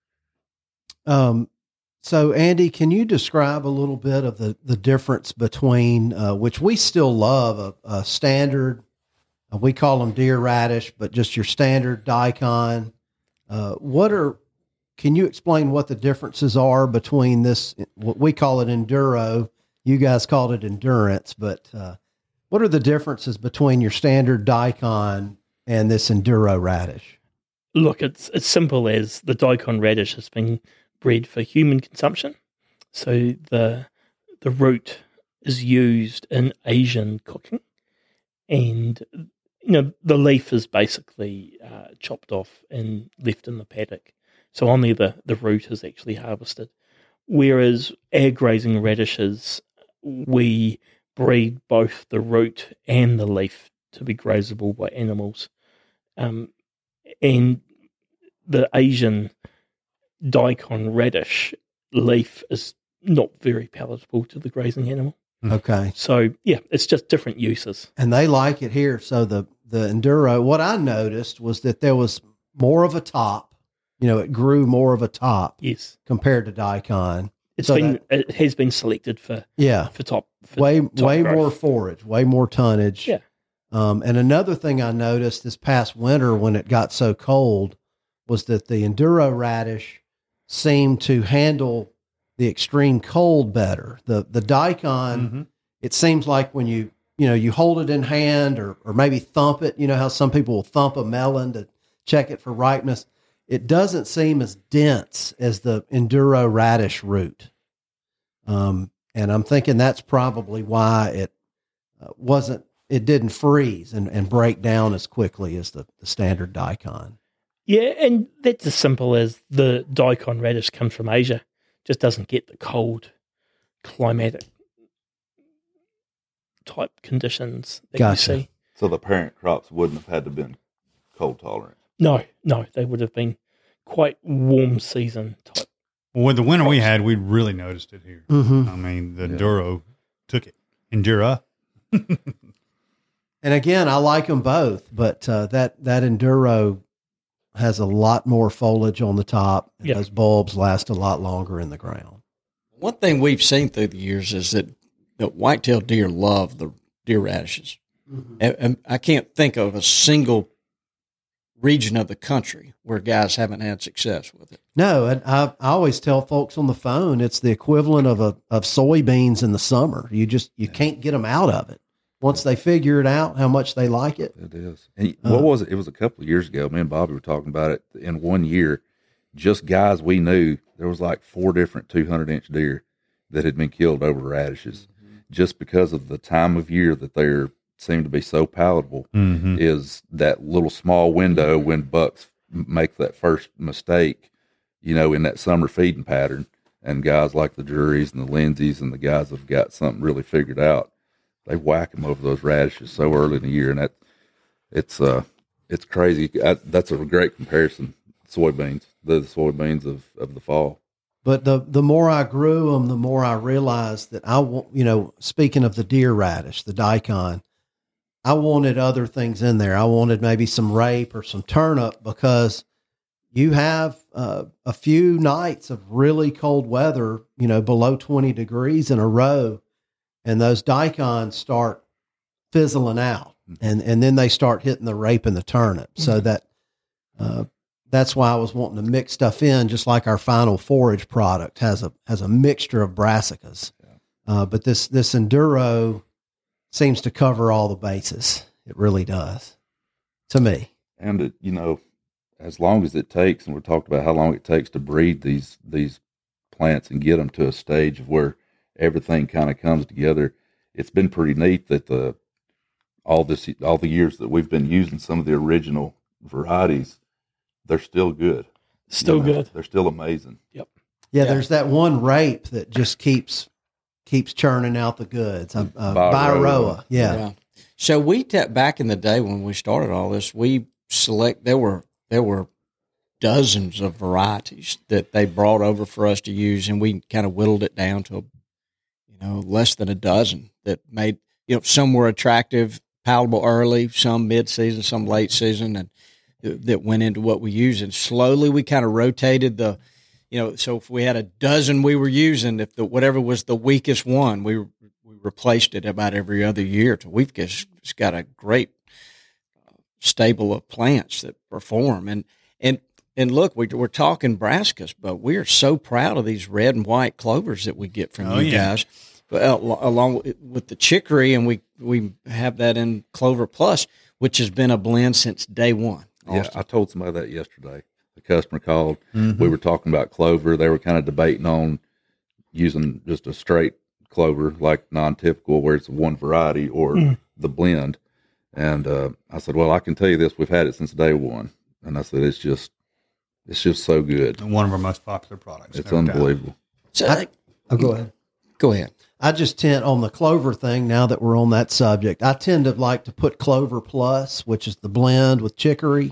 Um, so Andy, can you describe a little bit of the, the difference between, uh, which we still love, a, a standard, uh, we call them deer radish, but just your standard daikon. Uh, what are, can you explain what the differences are between this, what we call it enduro, you guys called it endurance, but, uh, what are the differences between your standard daikon and this enduro radish? Look, it's as simple as the daikon radish has been bred for human consumption. So the the root is used in Asian cooking, and you know the leaf is basically uh, chopped off and left in the paddock. So only the, the root is actually harvested. Whereas air grazing radishes, we breed both the root and the leaf to be grazable by animals. Um, and the Asian daikon radish leaf is not very palatable to the grazing animal. Okay. So, yeah, it's just different uses. And they like it here. So the, the enduro, what I noticed was that there was more of a top. You know, it grew more of a top Yes. compared to daikon. It's So been it has been selected for Yeah. for top for way top way growth. more forage, way more tonnage. Yeah. Um, and another thing I noticed this past winter when it got so cold was that the enduro radish seemed to handle the extreme cold better. The the daikon, Mm-hmm. it seems like when you you know you hold it in hand or or maybe thump it. You know how some people will thump a melon to check it for ripeness. It doesn't seem as dense as the enduro radish root. Um, and I'm thinking that's probably why it uh, wasn't, it didn't freeze and, and break down as quickly as the, the standard daikon. Yeah, and that's as simple as the daikon radish comes from Asia. Just doesn't get the cold climatic type conditions that Gotcha. you see. So the parent crops wouldn't have had to been cold tolerant. No, no, they would have been quite warm season type. Well, with the winter we had, we really noticed it here. Mm-hmm. I mean, the Yeah. Enduro took it. Endura. And again, I like them both, but uh, that, that enduro has a lot more foliage on the top. And Yeah. those bulbs last a lot longer in the ground. One thing we've seen through the years is that, that white-tailed deer love the deer radishes. And, and I can't think of a single region of the country where guys haven't had success with it. No, and I, I always tell folks on the phone, it's the equivalent of a of soybeans in the summer. You just you can't get them out of it once they figure it out how much they like it. It is. And what was it? It was a couple of years ago. Me and Bobby were talking about it. In one year, just guys we knew, there was like four different two hundred inch deer that had been killed over radishes, just because of the time of year that they're seem to be so palatable. Mm-hmm. Is that little small window when bucks make that first mistake, you know, in that summer feeding pattern, and guys like the Juries and the Lindsays and the guys that have got something really figured out, they whack them over those radishes so early in the year, and that it's uh it's crazy. I, that's a great comparison. Soybeans, the soybeans of, of the fall. But the the more I grew them, the more I realized that I want, you know, speaking of the deer radish, the daikon, I wanted other things in there. I wanted maybe some rape or some turnip because you have uh, a few nights of really cold weather, you know, below twenty degrees in a row, and those daikons start fizzling out, and, and then they start hitting the rape and the turnip. So that uh, that's why I was wanting to mix stuff in, just like our final forage product has a has a mixture of brassicas. Uh, but this this Enduro seems to cover all the bases. It really does, to me. And it, you know, as long as it takes, and we're talking about how long it takes to breed these these plants and get them to a stage of where everything kind of comes together. It's been pretty neat that the all this all the years that we've been using some of the original varieties, they're still good. Still You know, good. They're still amazing. Yep. Yeah, there's that one rape that just keeps keeps churning out the goods. Uh, uh, Bairoa. Bairoa, yeah. Yeah. So we te- back in the day when we started all this, we select there were there were dozens of varieties that they brought over for us to use, and we kind of whittled it down to you know less than a dozen that made you know some were attractive, palatable early, some mid season, some late season, and that went into what we use. And slowly we kind of rotated the you know so if we had a dozen we were using, if the whatever was the weakest one, we we replaced it about every other year till we've just, just got a great uh, stable of plants that perform. And and and look, we, we're talking brassicas, but we are so proud of these red and white clovers that we get from Oh, you yeah. guys, but, uh, along with, with the chicory, and we we have that in Clover Plus, which has been a blend since day one. Yeah, Austin. I told somebody that yesterday. The customer called. We were talking about clover. They were kind of debating on using just a straight clover, like non-typical, where it's one variety, or the blend. And uh, I said, well, I can tell you this. We've had it since day one. And I said, it's just it's just so good. One of our most popular products. It's no doubt. unbelievable. So, I- Oh, go ahead. go ahead. I just tend on the clover thing. Now that we're on that subject, I tend to like to put Clover Plus, which is the blend with chicory,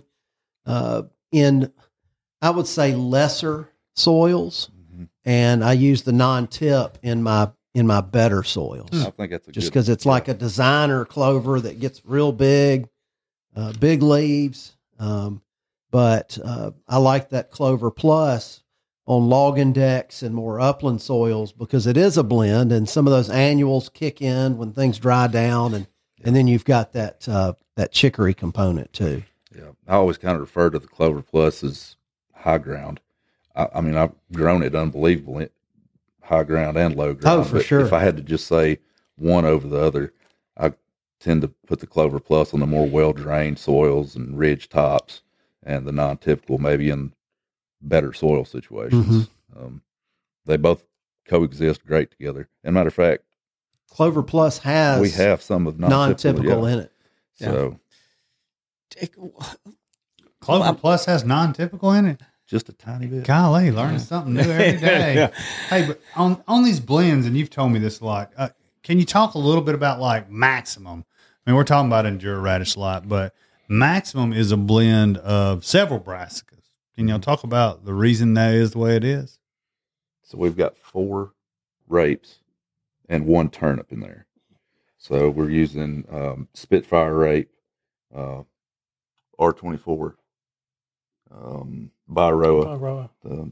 uh, in, I would say, lesser soils, and I use the non-tip in my in my better soils, I think that's a just good because it's like a designer clover that gets real big, uh, big leaves. Um, but uh, I like that Clover Plus on log index and more upland soils because it is a blend, and some of those annuals kick in when things dry down, and and then you've got that uh, that chicory component too. Yeah, I always kind of refer to the Clover Plus as high ground. I, I mean, I've grown it unbelievable, high ground and low ground. Oh, for but sure. If I had to just say one over the other, I tend to put the Clover Plus on the more well drained soils and ridge tops, and the non typical maybe in better soil situations. Um, they both coexist great together. And matter of fact, Clover Plus has we have some of non-typical non-typical, yeah. in it. So Clover Plus has non-typical in it. just a tiny bit. Golly, learning something new every day. Yeah. Hey, but on on these blends, and you've told me this a lot. Uh, can you talk a little bit about like Maximum? I mean, we're talking about Enduro Radish a lot, but Maximum is a blend of several brassicas. Can you talk about the reason that is the way it is? So we've got four rapes and one turnip in there. So we're using um, Spitfire rape, uh, R twenty-four, um, Bairoa, Bairoa. the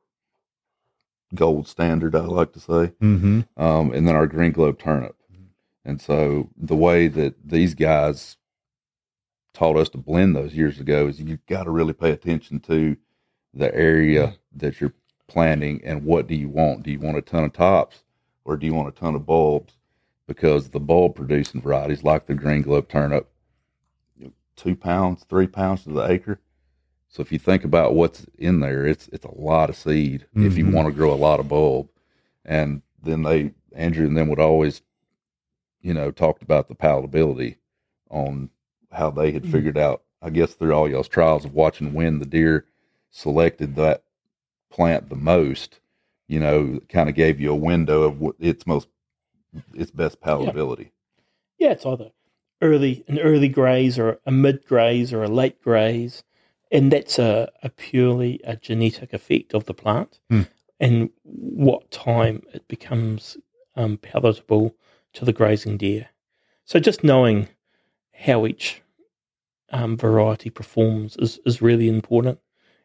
gold standard, I like to say, Mm-hmm. um, and then our Green Globe turnip. And so the way that these guys taught us to blend those years ago is you've got to really pay attention to the area that you're planting and what do you want. Do you want a ton of tops or do you want a ton of bulbs? Because the bulb producing varieties like the Green Globe turnip, you know, two pounds, three pounds to the acre. So if you think about what's in there, it's it's a lot of seed if you Mhm. want to grow a lot of bulb. And then they, Andrew and them would always, you know, talked about the palatability on how they had figured out, I guess through all y'all's trials of watching when the deer selected that plant the most, you know, kind of gave you a window of what its most, its best palatability. Yeah, it's either early an early graze or a mid graze or a late graze, and that's a, a purely a genetic effect of the plant Hmm. and what time it becomes um, palatable to the grazing deer. So just knowing how each um, variety performs is, is really important,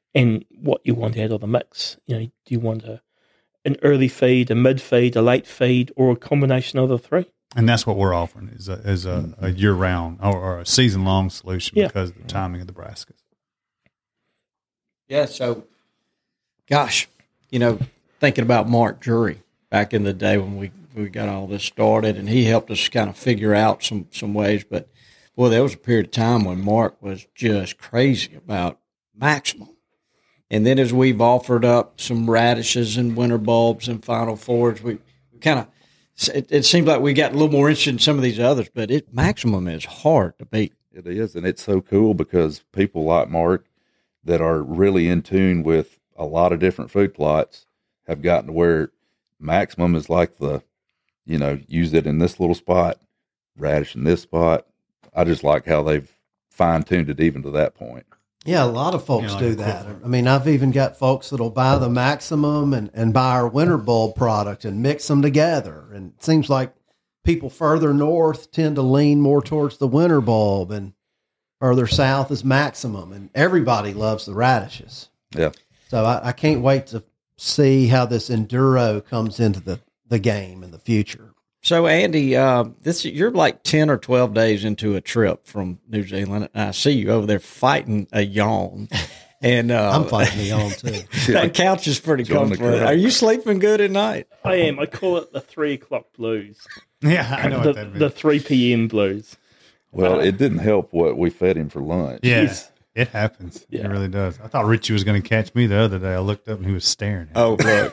and what you want out of the mix. You know, do you want a an early feed, a mid feed, a late feed, or a combination of the three? And that's what we're offering is a, is a, a year round or, or a season long solution Yeah. because of the timing of the brassicas. Yeah, so, gosh, you know, thinking about Mark Drury back in the day when we, we got all this started, and he helped us kind of figure out some, some ways. But, boy, there was a period of time when Mark was just crazy about Maximum. And then as we've offered up some radishes and winter bulbs and Final Fours, we kind of it, it seems like we got a little more interested in some of these others, but it Maximum is hard to beat. It is, and it's so cool because people like Mark that are really in tune with a lot of different food plots have gotten to where Maximum is like the, you know, use it in this little spot, radish in this spot. I just like how they've fine-tuned it even to that point. Yeah, a lot of folks You know, do like that. I mean, I've even got folks that'll buy the Maximum and, and buy our winter bulb product and mix them together. And it seems like people further north tend to lean more towards the winter bulb, and further south is Maximum. And everybody loves the radishes. Yeah. So I, I can't wait to see how this Enduro comes into the, the game in the future. So, Andy, uh, this you're like ten or twelve days into a trip from New Zealand, and I see you over there fighting a yawn. And uh, I'm fighting the yawn too. That couch is pretty Join the comfortable. crowd. Are you sleeping good at night? I am. I call it the three o'clock blues. Yeah, I know the, what that means. the three p.m. blues. Well, it didn't help what we fed him for lunch. yeah, Yes. it happens. Yeah. It really does. I thought Richie was going to catch me the other day. I looked up and he was staring at me. Oh, look.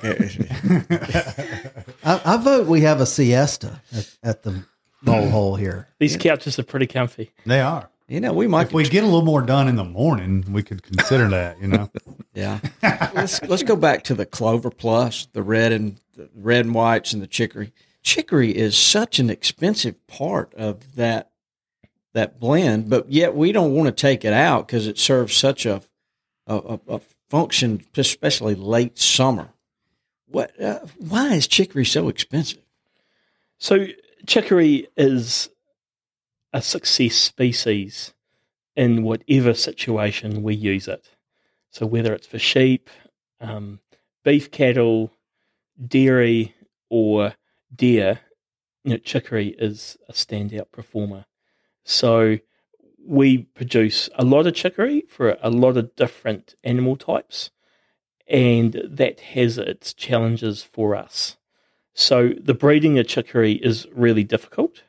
I, I vote we have a siesta at, at the bowl hole here. These couches are pretty comfy. They are. You know, we might If we get a little more done in the morning, we could consider that, you know. Yeah. let's let's go back to the Clover Plus, the red and the red and whites and the chicory. Chicory is such an expensive part of that that blend, but yet we don't want to take it out because it serves such a a, a, a function, especially late summer. What? Uh, why is chicory so expensive? So chicory is a success species in whatever situation we use it. So whether it's for sheep, um, beef cattle, dairy, or deer, you know, chicory is a standout performer. So we produce a lot of chicory for a lot of different animal types, and that has its challenges for us. So the breeding of chicory is really difficult.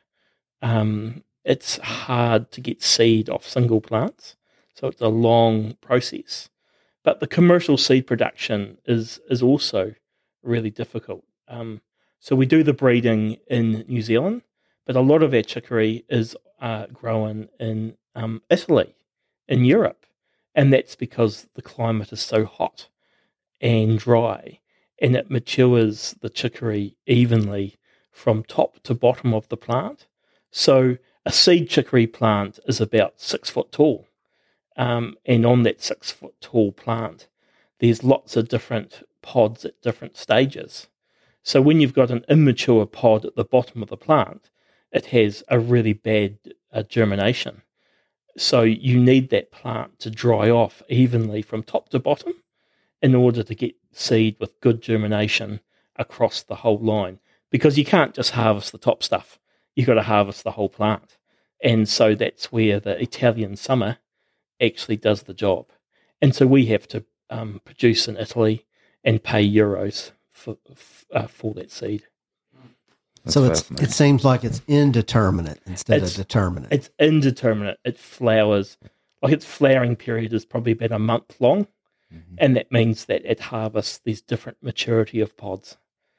Um, it's hard to get seed off single plants, so it's a long process. But the commercial seed production is is also really difficult. Um, so we do the breeding in New Zealand, but a lot of our chicory is uh, grown in um, Italy, in Europe, and that's because the climate is so hot and dry, and it matures the chicory evenly from top to bottom of the plant. So a seed chicory plant is about six foot tall. Um, and on that six foot tall plant, there's lots of different pods at different stages. So when you've got an immature pod at the bottom of the plant, it has a really bad uh, germination. So you need that plant to dry off evenly from top to bottom in order to get seed with good germination across the whole line. Because you can't just harvest the top stuff. You've got to harvest the whole plant. And so that's where the Italian summer actually does the job. And so we have to um, produce in Italy and pay euros for uh, for that seed. That's So it's fascinating. it seems like it's indeterminate instead It's- of determinate. It's indeterminate. It flowers, like its flowering period is probably about a month long. Mm-hmm. And that means that at harvest, there's different maturity of pods.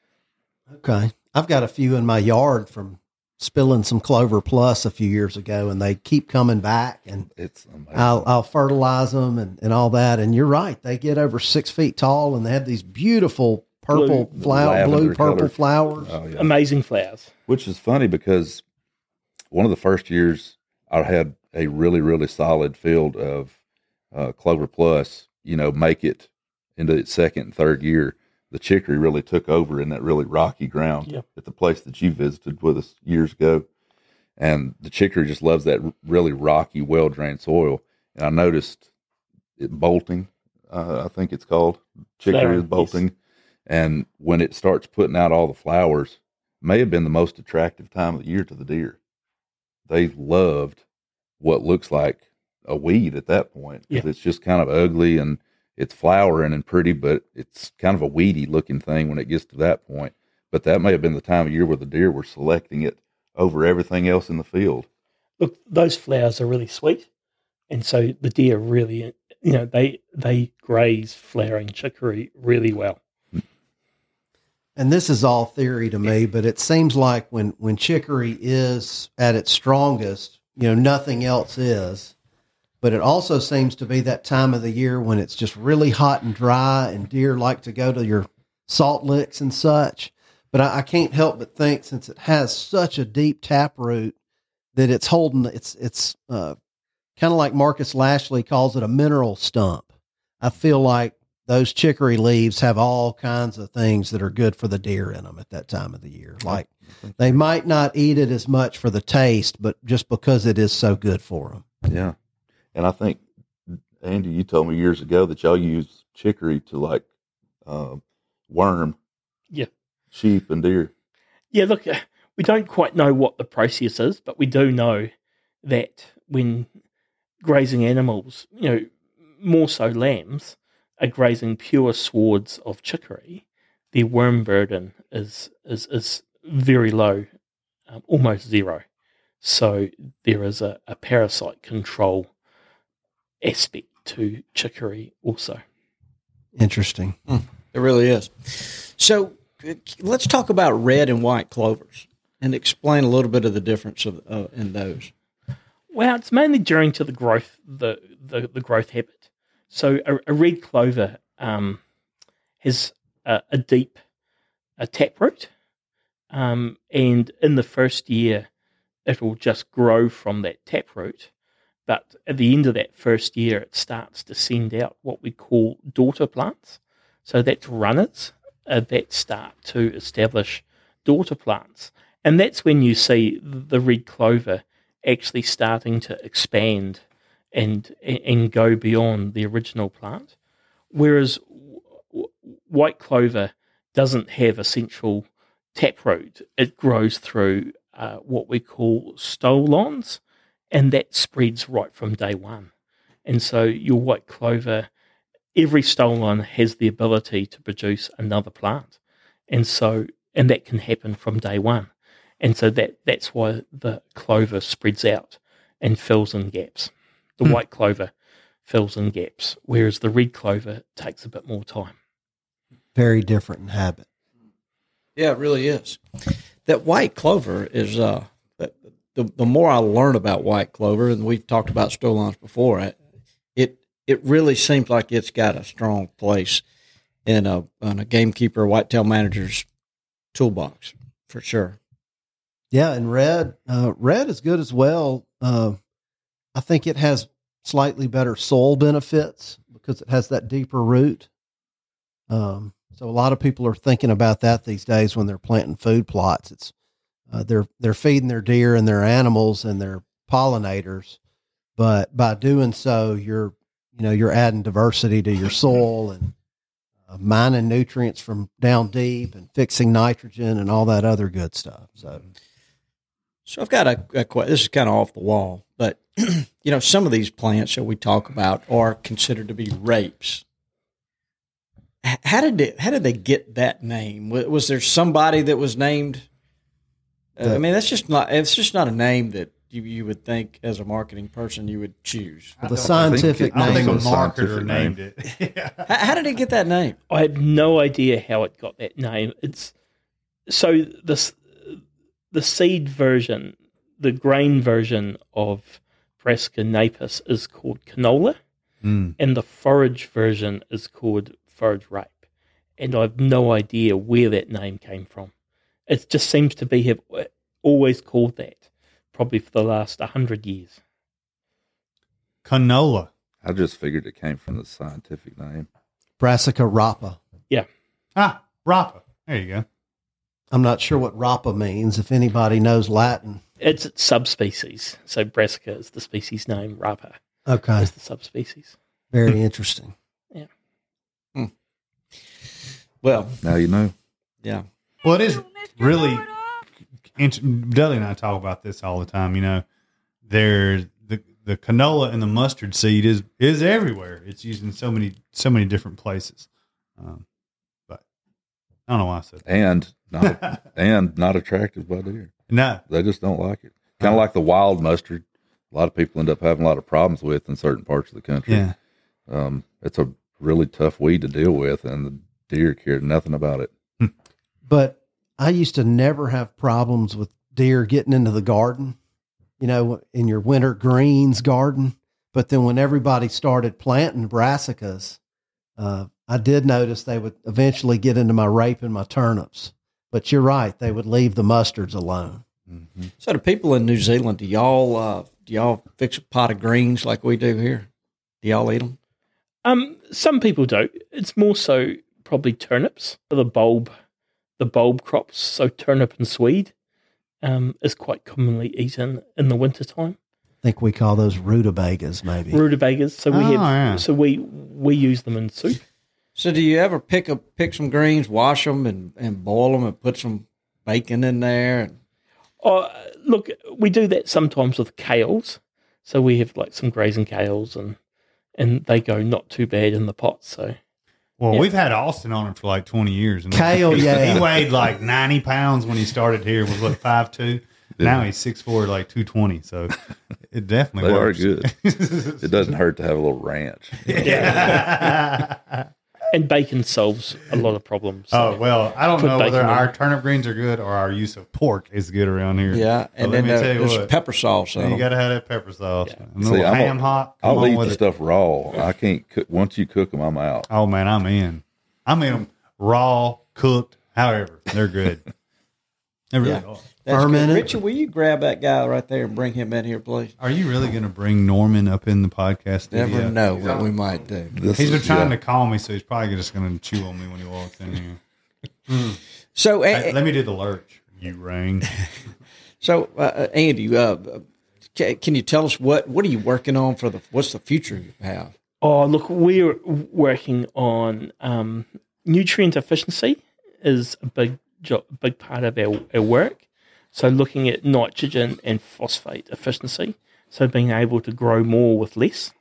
Okay. I've got a few in my yard from spilling some Clover Plus a few years ago, and they keep coming back, and It's amazing. I'll, I'll fertilize them and, and all that. And you're right. They get over six feet tall, and they have these beautiful purple Blue. flower, Lavender blue, purple color. flowers. Oh, yeah. Amazing flowers. Which is funny because one of the first years I had a really, really solid field of uh, Clover Plus, you know, make it into its second and third year. The chicory really took over in that really rocky ground Yeah. at the place that you visited with us years ago. And the chicory just loves that r- really rocky, well-drained soil. And I noticed it bolting. uh, I think it's called chicory Flowering, bolting, and when it starts putting out all the flowers, may have been the most attractive time of the year to the deer. They loved what looks like a weed at that point, because Yeah. it's just kind of ugly and it's flowering and pretty, but it's kind of a weedy looking thing when it gets to that point. But that may have been the time of year where the deer were selecting it over everything else in the field. Look, those flowers are really sweet, and so the deer really, you know, they they graze flowering chicory really well. And this is all theory to me, but it seems like when, when chicory is at its strongest, you know, nothing else is. But it also seems to be that time of the year when it's just really hot and dry, and deer like to go to your salt licks and such. But I, I can't help but think, since it has such a deep taproot, that it's holding, it's, it's uh, kind of like Marcus Lashley calls it, a mineral stump. I feel like those chicory leaves have all kinds of things that are good for the deer in them at that time of the year. Like, they might not eat it as much for the taste, but just because it is so good for them. Yeah. And I think, Andy, you told me years ago that y'all use chicory to like uh, worm Yeah. sheep and deer. Yeah, look, uh, we don't quite know what the process is, but we do know that when grazing animals, you know, more so lambs, are grazing pure swards of chicory, their worm burden is is, is very low, um, almost zero. So there is a, a parasite control aspect to chicory also. Interesting. It really is. So uh, let's talk about red and white clovers and explain a little bit of the difference of, uh, in those. Well, it's mainly during to the growth the, the, the growth habit. So a, a red clover um, has a, a deep a taproot, um, and in the first year, it will just grow from that taproot. But at the end of that first year, it starts to send out what we call daughter plants. So that's runners uh, that start to establish daughter plants. And that's when you see the red clover actually starting to expand and and go beyond the original plant. Whereas w- white clover doesn't have a central taproot. It grows through uh, what we call stolons, and that spreads right from day one. And so your white clover, every stolon has the ability to produce another plant. And so, and that can happen from day one. And so that, that's why the clover spreads out and fills in gaps. The Hmm. white clover fills in gaps, whereas the red clover takes a bit more time. Very different in habit. Yeah, it really is. That white clover is, uh, the, the, the more I learn about white clover, and we've talked about stolons before, I, it it really seems like it's got a strong place in a, in a gamekeeper, whitetail manager's toolbox, for sure. Yeah, and red, uh, red is good as well. Uh, I think it has slightly better soil benefits because it has that deeper root. Um, so a lot of people are thinking about that these days when they're planting food plots. It's uh, they're they're feeding their deer and their animals and their pollinators, but by doing so, you're you know you're adding diversity to your soil and uh, mining nutrients from down deep and fixing nitrogen and all that other good stuff. So. So I've got a, a question. This is kind of off the wall, but you know, some of these plants that we talk about are considered to be rapes. H- How did they, how did they get that name? Was, was there somebody that was named? Uh, I mean, that's just not. It's just not a name that you, you would think as a marketing person you would choose. The scientific I don't name think a was marketer scientific named name. it. Yeah. How, how did it get that name? I have no idea how it got that name. It's so this the seed version, the grain version of Brassica napus is called canola, Mm. and the forage version is called forage rape. And I have no idea where that name came from. It just seems to be have always called that, probably for the last a hundred years. Canola. I just figured it came from the scientific name. Brassica rapa. Ah, Rapa. There you go. I'm not sure what rapa means. If anybody knows Latin. It's its subspecies. So Brassica is the species name, Rapa Okay. is the subspecies. Very interesting. Yeah. Well, Now you know. yeah. Well, it is really. int- Dudley and I talk about this all the time. You know, there the the canola and the mustard seed is is everywhere. It's used in so many so many different places. Um, but I don't know why I said that. And not and not attractive by deer. No, They just don't like it. Kind of like the wild mustard. A lot of people end up having a lot of problems with in certain parts of the country. yeah. Um, it's a really tough weed to deal with, and the deer cared nothing about it. But I used to never have problems with deer getting into the garden, you know, in your winter greens garden. But then when everybody started planting brassicas, uh, I did notice they would eventually get into my rape and my turnips. But you're right, they would leave the mustards alone. Mm-hmm. So the people in New Zealand, do y'all uh, do y'all fix a pot of greens like we do here? Do y'all eat them? Um, some people do. It's more so probably turnips, the bulb, the bulb crops. So turnip and swede um, is quite commonly eaten in the wintertime. I think we call those rutabagas, maybe. Rutabagas. So we Oh, have. yeah. So we we use them in soup. So do you ever pick a pick some greens, wash them, and, and boil them, and put some bacon in there? And, Oh, look, we do that sometimes with kales. So we have like some grazing kales, and and they go not too bad in the pot. So Well, Yeah. we've had Austin on it for like twenty years. And Kale, he, yeah. He weighed like ninety pounds when he started here, was what, five two? Now he's six four, like two twenty. So it definitely They are works. good. It doesn't hurt to have a little ranch. and bacon solves a lot of problems. So. Oh, well, I don't Put know whether bacon in. our turnip greens are good or our use of pork is good around here. yeah, But and let then me there- tell you there's what, pepper sauce. on you 'em. got to have that pepper sauce. Yeah. A little See, I'm a- ham hock. Come I'll on eat with the it. stuff raw. I can't cook. Once you cook them, I'm out. Oh, man, I'm in. I'm in them raw, cooked, however. They're good. They really Yeah. are. That's good. Fermented. Richard, will you grab that guy right there and bring him in here, please? Are you really going to bring Norman up in the podcast studio? Never know what we might do. This He's been is- trying yeah. to call me, so he's probably just going to chew on me when he walks in here. So, Hey, uh, let me do the lurch. You rang. so uh, Andy, uh, ca- can you tell us what what are you working on for the what's the future you have? Oh, look, we're working on um, nutrient efficiency is a big jo- big part of our, our work. So looking at nitrogen and phosphate efficiency, so being able to grow more with less.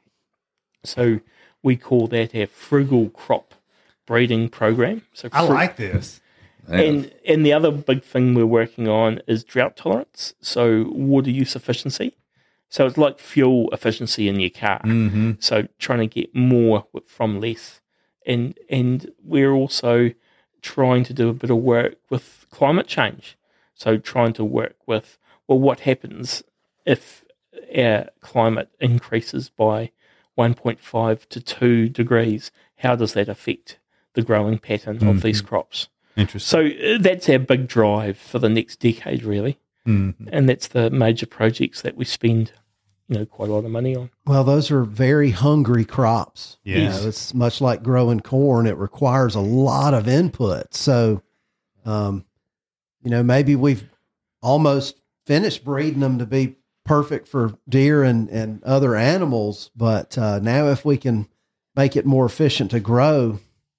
So we call that our frugal crop breeding program. So I fru- like this. Man, And and the other big thing we're working on is drought tolerance, so water use efficiency. So it's like fuel efficiency in your car. Mm-hmm. So trying to get more with- from less, and and we're also trying to do a bit of work with climate change. So trying to work with, well, what happens if our climate increases by one point five to two degrees? How does that affect the growing pattern of these crops? Interesting. So uh, that's our big drive for the next decade, really. Mhm. And that's the major projects that we spend, you know, quite a lot of money on. Well, those are very hungry crops. You Yes. know, it's much like growing corn. It requires a lot of input. So, um, you know, maybe we've almost finished breeding them to be perfect for deer and, and other animals. But uh, now if we can make it more efficient to grow,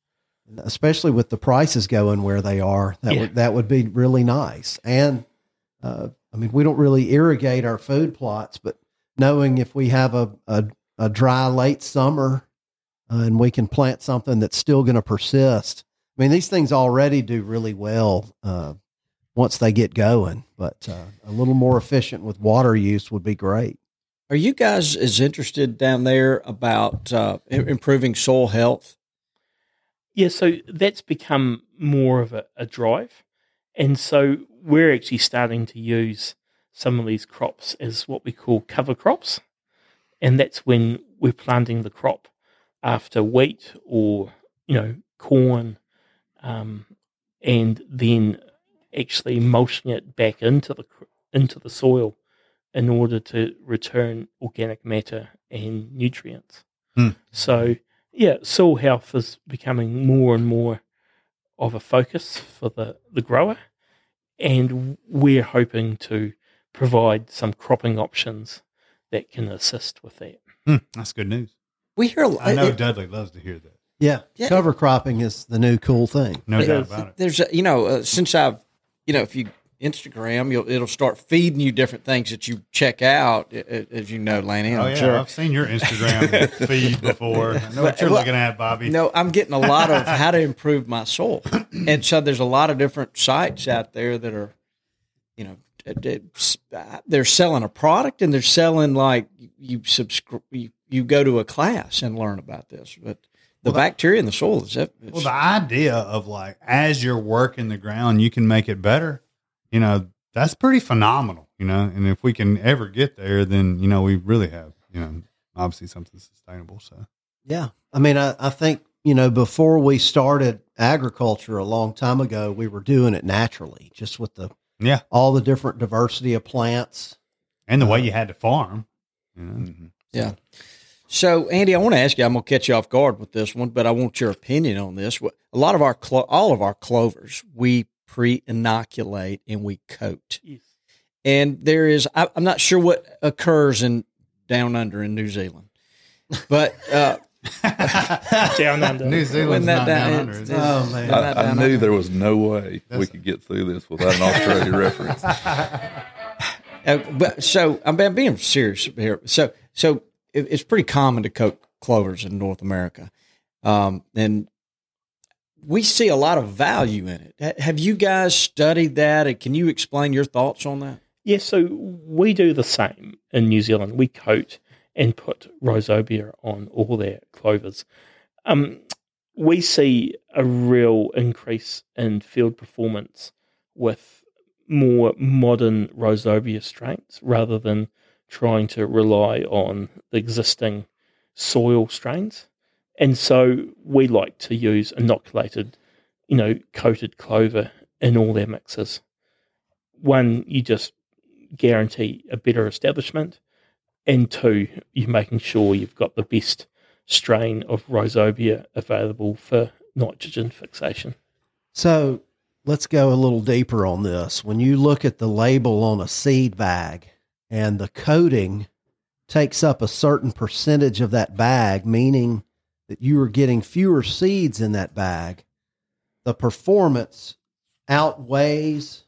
especially with the prices going where they are, that Yeah. would, that would be really nice. And, uh, I mean, we don't really irrigate our food plots, but knowing if we have a, a, a dry late summer uh, and we can plant something that's still going to persist. I mean, these things already do really well uh, once they get going, but uh, a little more efficient with water use would be great. Are you guys as interested down there about uh, im- improving soil health? Yeah, so that's become more of a, a drive. And so we're actually starting to use some of these crops as what we call cover crops. And that's when we're planting the crop after wheat or, you know, corn, um, and then actually mulching it back into the cr- into the soil in order to return organic matter and nutrients. Hmm. So, yeah, soil health is becoming more and more of a focus for the, the grower, and we're hoping to provide some cropping options that can assist with that. Hmm, that's good news. We hear a I know lot. Dudley loves to hear that. Yeah. Yeah. Cover cropping is the new cool thing. No doubt about it. There's, a, you know, uh, since I've, you know, if you Instagram, you'll, it'll start feeding you different things that you check out, as you know, Lanny. Oh I'm yeah, sure. I've seen your Instagram feed before. I know what you're Well, looking at, Bobby. No, I'm getting a lot of how to improve my soil, and so there's a lot of different sites out there that are, you know, they're selling a product and they're selling like you subscribe, you, you go to a class and learn about this, but the well, bacteria in the soil is that. Well, the idea of like as you're working the ground, you can make it better. You know, that's pretty phenomenal, you know, and if we can ever get there, then, you know, we really have, you know, obviously something sustainable. So, yeah. I mean, I, I think, you know, before we started agriculture a long time ago, we were doing it naturally, just with the, yeah, all the different diversity of plants. And the way you had to farm, you know? Mm-hmm. Yeah. So, Andy, I want to ask you, I'm going to catch you off guard with this one, but I want your opinion on this. A lot of our, clo- all of our clovers, we pre-inoculate and we coat. Yes. And there is, I, I'm not sure what occurs in down under in New Zealand, but uh, down under. New Zealand's that not down, down under. it's, Is it? Oh, man. I, that I down knew under? there was no way That's- we could get through this without an Australia reference. Uh, but so I'm, I'm being serious here. So, so it, it's pretty common to coat clovers in North America, um, and we see a lot of value in it. Ha- Have you guys studied that? And can you explain your thoughts on that? Yes, so we do the same in New Zealand. We coat and put Rhizobia on all their clovers. Um, we see a real increase in field performance with more modern Rhizobia strains rather than trying to rely on the existing soil strains. And so we like to use inoculated, you know, coated clover in all their mixes. One, you just guarantee a better establishment, and two, you're making sure you've got the best strain of Rhizobia available for nitrogen fixation. So let's go a little deeper on this. When you look at the label on a seed bag and the coating takes up a certain percentage of that bag, meaning that you are getting fewer seeds in that bag, the performance outweighs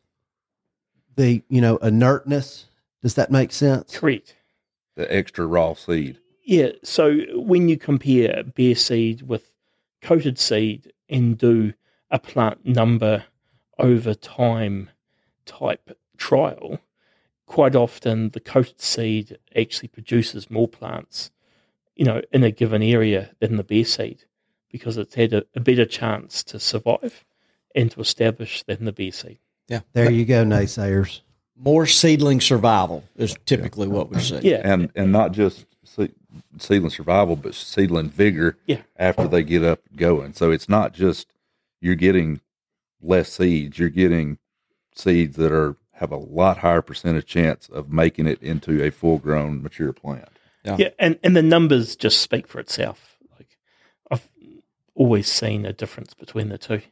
the, you know, inertness. Does that make sense? Correct. The extra raw seed. Yeah, so when you compare bare seed with coated seed and do a plant number over time type trial, quite often the coated seed actually produces more plants, you know, in a given area than the bare seed because it's had a, a better chance to survive and to establish than the bare seed. Yeah. There you go, naysayers. More seedling survival is typically what we see. Yeah. And and not just se- seedling survival, but seedling vigor Yeah. after they get up and going. So it's not just you're getting less seeds, you're getting seeds that are have a lot higher percentage chance of making it into a full grown mature plant. Yeah. Yeah, and, and the numbers just speak for itself. Like I've always seen a difference between the two,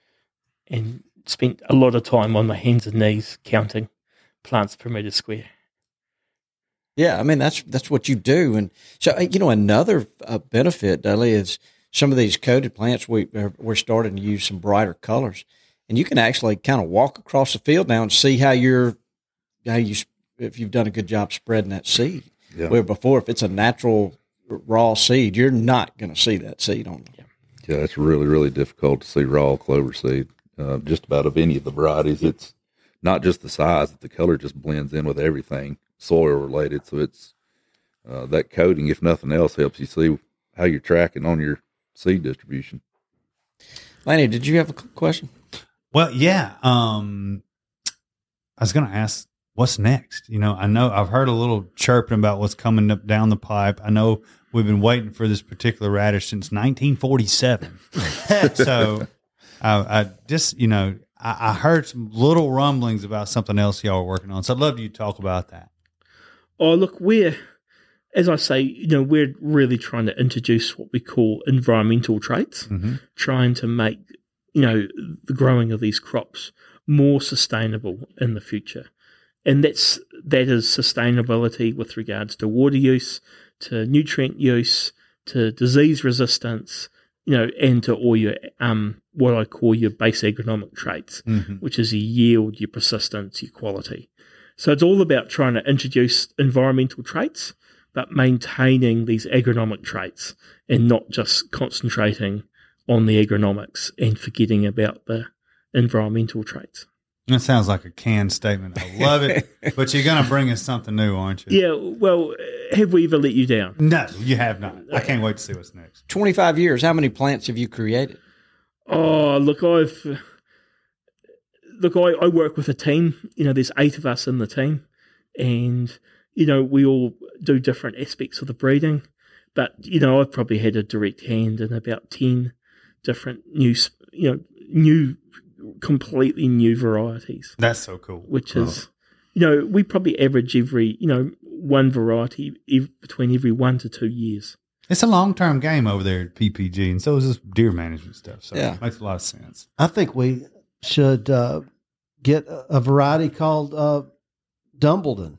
and spent a lot of time on my hands and knees counting plants per meter square. Yeah, I mean that's that's what you do, and so you know another uh, benefit, Dudley, is some of these coated plants we we're starting to use some brighter colors, and you can actually kind of walk across the field now and see how you're how you if you've done a good job spreading that seed. Yeah. Where before, if it's a natural raw seed, you're not going to see that seed on them. Yeah, it's really, really difficult to see raw clover seed. Uh, just about of any of the varieties. It's not just the size; the color just blends in with everything soil related. So it's uh, that coating, if nothing else, helps you see how you're tracking on your seed distribution. Lanny, did you have a question? Well, yeah. Um, I was going to ask, what's next? You know, I know I've heard a little chirping about what's coming up down the pipe. I know we've been waiting for this particular radish since nineteen forty-seven. So I, I just, you know, I, I heard some little rumblings about something else y'all are working on. So I'd love you to talk about that. Oh, look, we're, as I say, you know, we're really trying to introduce what we call environmental traits, Mm-hmm. trying to make, you know, the growing of these crops more sustainable in the future. And that's that is sustainability with regards to water use, to nutrient use, to disease resistance, you know, and to all your um, what I call your base agronomic traits, Mm-hmm. which is your yield, your persistence, your quality. So it's all about trying to introduce environmental traits, but maintaining these agronomic traits and not just concentrating on the agronomics and forgetting about the environmental traits. That sounds like a canned statement. I love it. But you're going to bring us something new, aren't you? Yeah, well, have we ever let you down? No, you have not. I can't wait to see what's next. twenty-five years, how many plants have you created? Oh, look, I've look, I, I work with a team. You know, there's eight of us in the team, and you know, we all do different aspects of the breeding. But you know, I've probably had a direct hand in about ten different new, you know, new, completely new varieties. That's so cool. Which is, you know, we probably average every, you know, one variety ev- between every one to two years. It's a long-term game over there at P P G, and so is this deer management stuff. So Yeah. it makes a lot of sense. I think we should uh, get a, a variety called uh, Dumbledon.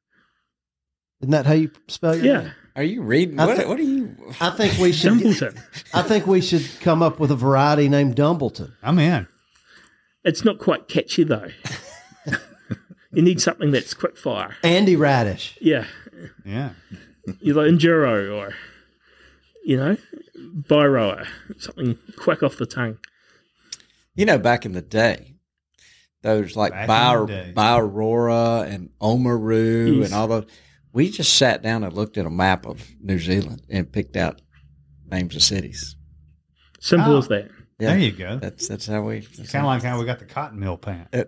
Isn't that how you spell your Yeah, name? Are you reading? I What, thi- what are you? I think we should. Dumbleton. I think we should come up with a variety named Dumbleton. I'm in. It's not quite catchy though. You need something that's quick fire. Andy Radish. Yeah, Yeah. either enduro or, you know, Byrower, something quick off the tongue. You know, back in the day, those like Back Bio, in the day. Biorora and Oamaru Yes. and all those. We just sat down and looked at a map of New Zealand and picked out names of cities. Simple Oh. as that. Yeah. There you go. That's that's how we. That's Kind of like how we got the cotton mill pant. we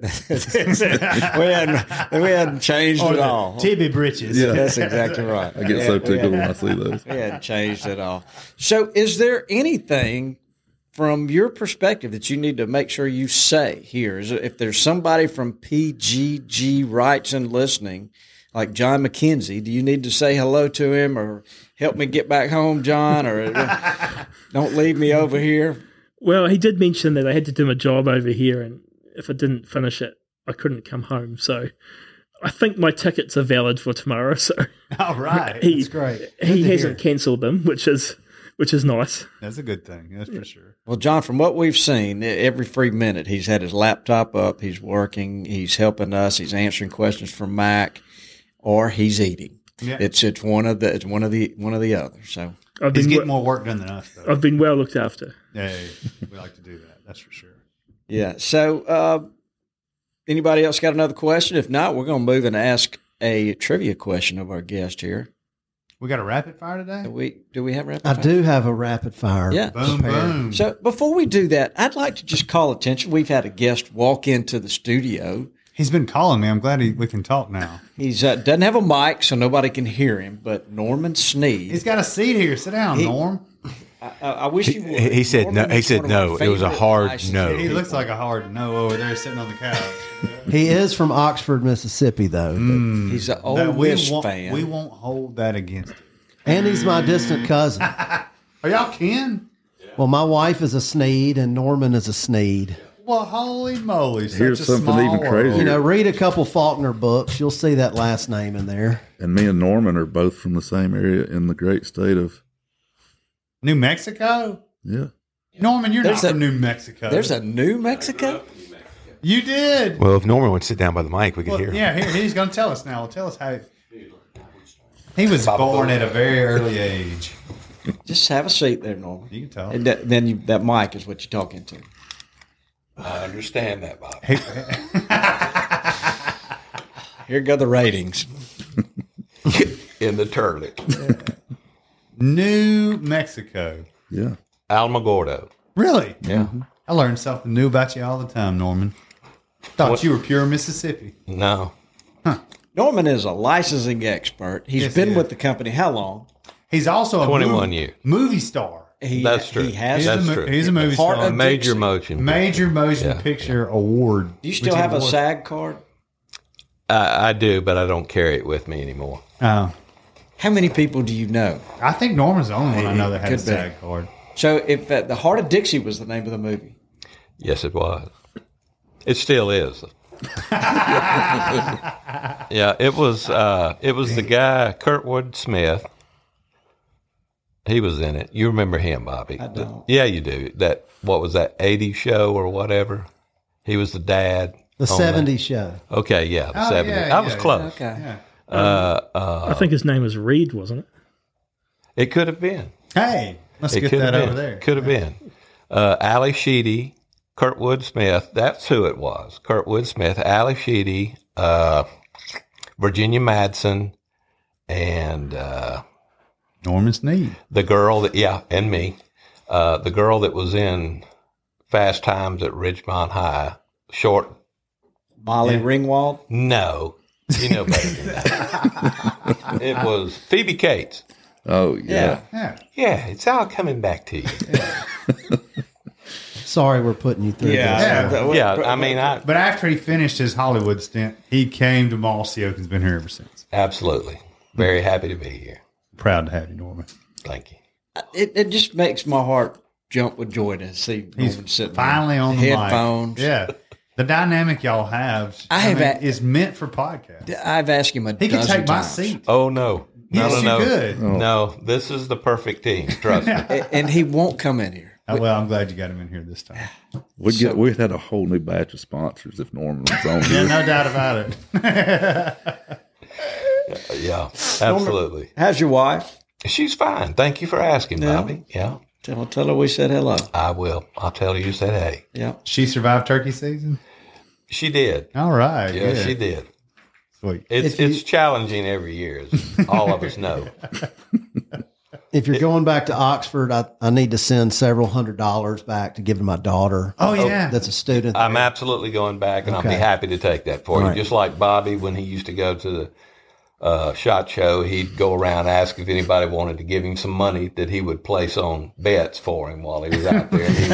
hadn't we hadn't changed Or at the all. Tibby britches. Yeah. That's exactly right. I get Yeah, so we tickled when I hadn't- see those. We hadn't changed at all. So, is there anything from your perspective that you need to make sure you say here? Is it, if there's somebody from P G G Rights and listening, like John McKenzie, do you need to say hello to him or help me get back home, John, or don't leave me over here? Well, he did mention that I had to do my job over here, and if I didn't finish it, I couldn't come home. So I think my tickets are valid for tomorrow. So All right. he, That's great. Good he to hasn't hear. cancelled them, which is which is nice. That's a good thing. That's for sure. Well, John, from what we've seen, every free minute he's had his laptop up, he's working, he's helping us, he's answering questions from Mac, or he's eating. Yeah. It's it's one of the it's one of the one of the other. So I've He's been getting we- more work done than us, though. I've been well looked after. Hey, we like to do that. That's for sure. yeah. So uh, anybody else got another question? If not, we're going to move and ask a trivia question of our guest here. We got a rapid fire today? Do we do we have rapid I fire? do have a rapid fire. Yeah. Boom, boom. So before we do that, I'd like to just call attention. We've had a guest walk into the studio. He's been calling me. I'm glad he, we can talk now. He's uh, doesn't have a mic, so nobody can hear him. But Norman Sneed. He's got a seat here. Sit down, He- Norm. I, I wish you would. He- he said no- Norman he is said one of my no. It was a favorite hard licensed no. He people. looks like a hard no over there sitting on the couch. He is from Oxford, Mississippi, though. He's an That Ole we Miss won't, fan. we won't hold that against him. And he's my distant cousin. Are y'all kin? Well, my wife is a Sneed and Norman is a Sneed. Well, holy moly. Such Here's a something small even world. crazier. You know, read a couple Faulkner books. You'll see that last name in there. And me and Norman are both from the same area in the great state of, New Mexico? yeah. Norman, you're There's not a- from New Mexico. There's a New Mexico. You did. Well, if Norman would sit down by the mic, we could Well, hear him. yeah, here, he's going to tell us now. Tell us how. He was born at a very early age. Just have a seat there, Norman. You can tell. And that, then you, that mic is what you're talking to. I understand that, Bob. Here go the ratings. In the turlet. New Mexico. Yeah. Alamogordo. Really? Yeah. I learn something new about you all the time, Norman. Thought What? you were pure Mississippi. No. Norman is a licensing expert. He's Yes, been he is. with the company how long? He's also a twenty-one movie, years. movie star. He, That's true. He has. He's, That's a, mo- true. he's a movie Heart star. of Major Dixie. motion. Major motion Yeah, picture award. Do you still Which have a award- SAG card? I, I do, but I don't carry it with me anymore. Oh, How many people do you know? I think Norman's the only one I know that had a Could be. SAG card. So if uh, the Heart of Dixie was the name of the movie, Yes, it was. It still is. Yeah, it was. Uh, it was the guy Kurtwood Smith, He was in it. You remember him, Bobby? I don't. Yeah, you do. That what was that eighties show or whatever? He was the dad. The on seventies show. that. Okay, yeah, the Oh, seventies. yeah, I was yeah, close. Okay. Yeah. Uh, uh, I think his name was Reed, wasn't it? it could have been. Hey, let's It get could that have over been. there. Could have been. Uh, Allie Sheedy, Kurtwood Smith. That's who it was. Kurtwood Smith, Allie Sheedy, uh, Virginia Madsen, and uh, Norman Sneed. the girl that, yeah, and me, uh, the girl that was in Fast Times at Ridgemont High, short. Molly Ringwald. No, you know better than that. It was Phoebe Cates. Oh yeah. Yeah. Yeah, it's all coming back to you. Sorry, we're putting you through Yeah. this. Yeah, I mean, I But after he finished his Hollywood stint, he came to Mall Sioux and has been here ever since. absolutely very happy to be here. Proud to have you, Norman. Thank you. It, it just makes my heart jump with joy to see He's Norman sitting finally there. on the headphones. mic. Yeah. The dynamic y'all have I have mean, a- is meant for podcasts. I've asked him a He can dozen take my times. seat. Oh no, no, Yes, no, you no, could. no. This is the perfect team. Trust me. A- and he won't come in here. Oh, well, I'm glad you got him in here this time. We'd So- get we'd had a whole new batch of sponsors if Norman was on Yeah, here. no doubt about it. Yeah, absolutely. How's your wife? She's fine. Thank you for asking, Yeah. Bobby. Yeah, Tell, tell her we said hello. I will. I'll tell her you said hey. Yeah. She survived turkey season? She did. All right. Yeah, good. she did. Sweet. It's If you- it's challenging every year, as all of us know. If you're going back to Oxford, I, I need to send several hundred dollars back to give to my daughter. Oh, yeah. That's a student. I'm there. absolutely going back, and I'll be Okay. happy to take that for Right. you. Just like Bobby, when he used to go to the uh, SHOT Show, he'd go around ask if anybody wanted to give him some money that he would place on bets for him while he was out there. He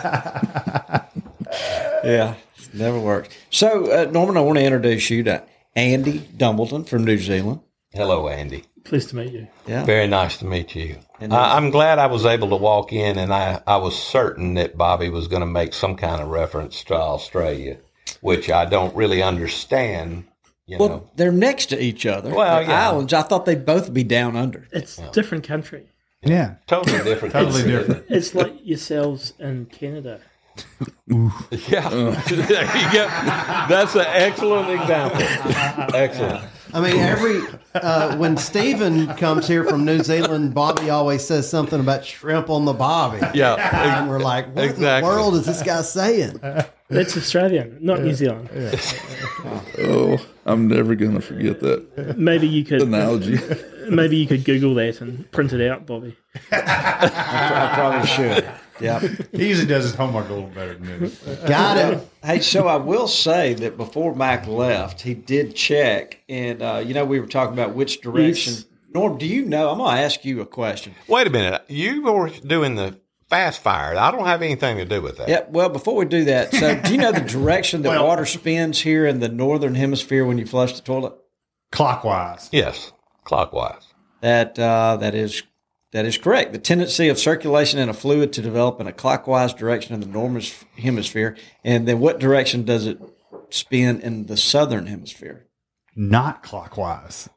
would- Yeah. Never works. So, uh, Norman, I want to introduce you to Andy Dumbleton from New Zealand. Hello, Andy. Pleased to meet you. Yeah. Very nice to meet you. And I, I'm glad I was able to walk in, and I, I was certain that Bobby was going to make some kind of reference to Australia, which I don't really understand. You Well, know, they're next to each other. Well, They're yeah. islands. I thought they'd both be down under. It's different country. Yeah. totally different. Totally different. It's like yourselves in Canada. Yeah, there you go. That's an excellent example. Excellent. I mean, every uh, when Stephen comes here from New Zealand, Bobby always says something about shrimp on the bobby. Yeah, And we're like, what in Exactly. the world is this guy saying? That's Australian, not New Zealand. Oh, I'm never gonna forget that Maybe you could analogy. maybe you could Google that and print it out, Bobby. I probably should. Yeah. He usually does his homework a little better than me. Got him. Hey, so I will say that before Mac left, he did check, and uh, you know we were talking about which direction. Yes. Norm, do you know? I'm going to ask you a question. Wait a minute. You were doing the fast fire. I don't have anything to do with that. Yeah. Well, before we do that, so do you know the direction that Well- water spins here in the northern hemisphere when you flush the toilet? Clockwise. Yes, clockwise. That uh, that is that is correct. The tendency of circulation in a fluid to develop in a clockwise direction in the northern hemisphere, and then what direction does it spin in the southern hemisphere? Not clockwise.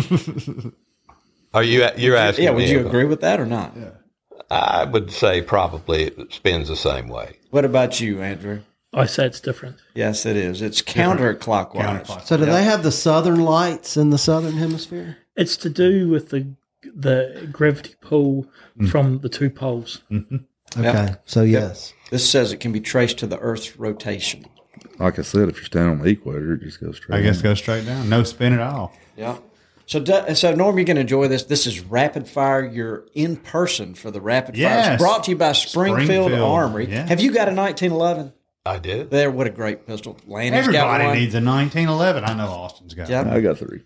Are you? You're asking? Yeah, would me you about- agree with that or not? I would say probably it spins the same way. What about you, Andrew? I say it's different. Yes, it is. It's counterclockwise. Counterclockwise. So, do they have the southern lights in the southern hemisphere? It's to do with the the gravity pull from the two poles. Okay. So, yes. This says it can be traced to the Earth's rotation. Like I said, if you're standing on the equator, it just goes straight. I guess in. go straight down. No spin at all. Yeah. So, do- so Norm, you're going to enjoy this. This is Rapid Fire. You're in person for the Rapid Fire. Yes. It's brought to you by Springfield, Springfield, Armory. yeah. Have you got a nineteen eleven? I did. There, what a great pistol. Lanny's got Everybody one. needs a nineteen eleven. I know Austin's got Yeah. one. I got three.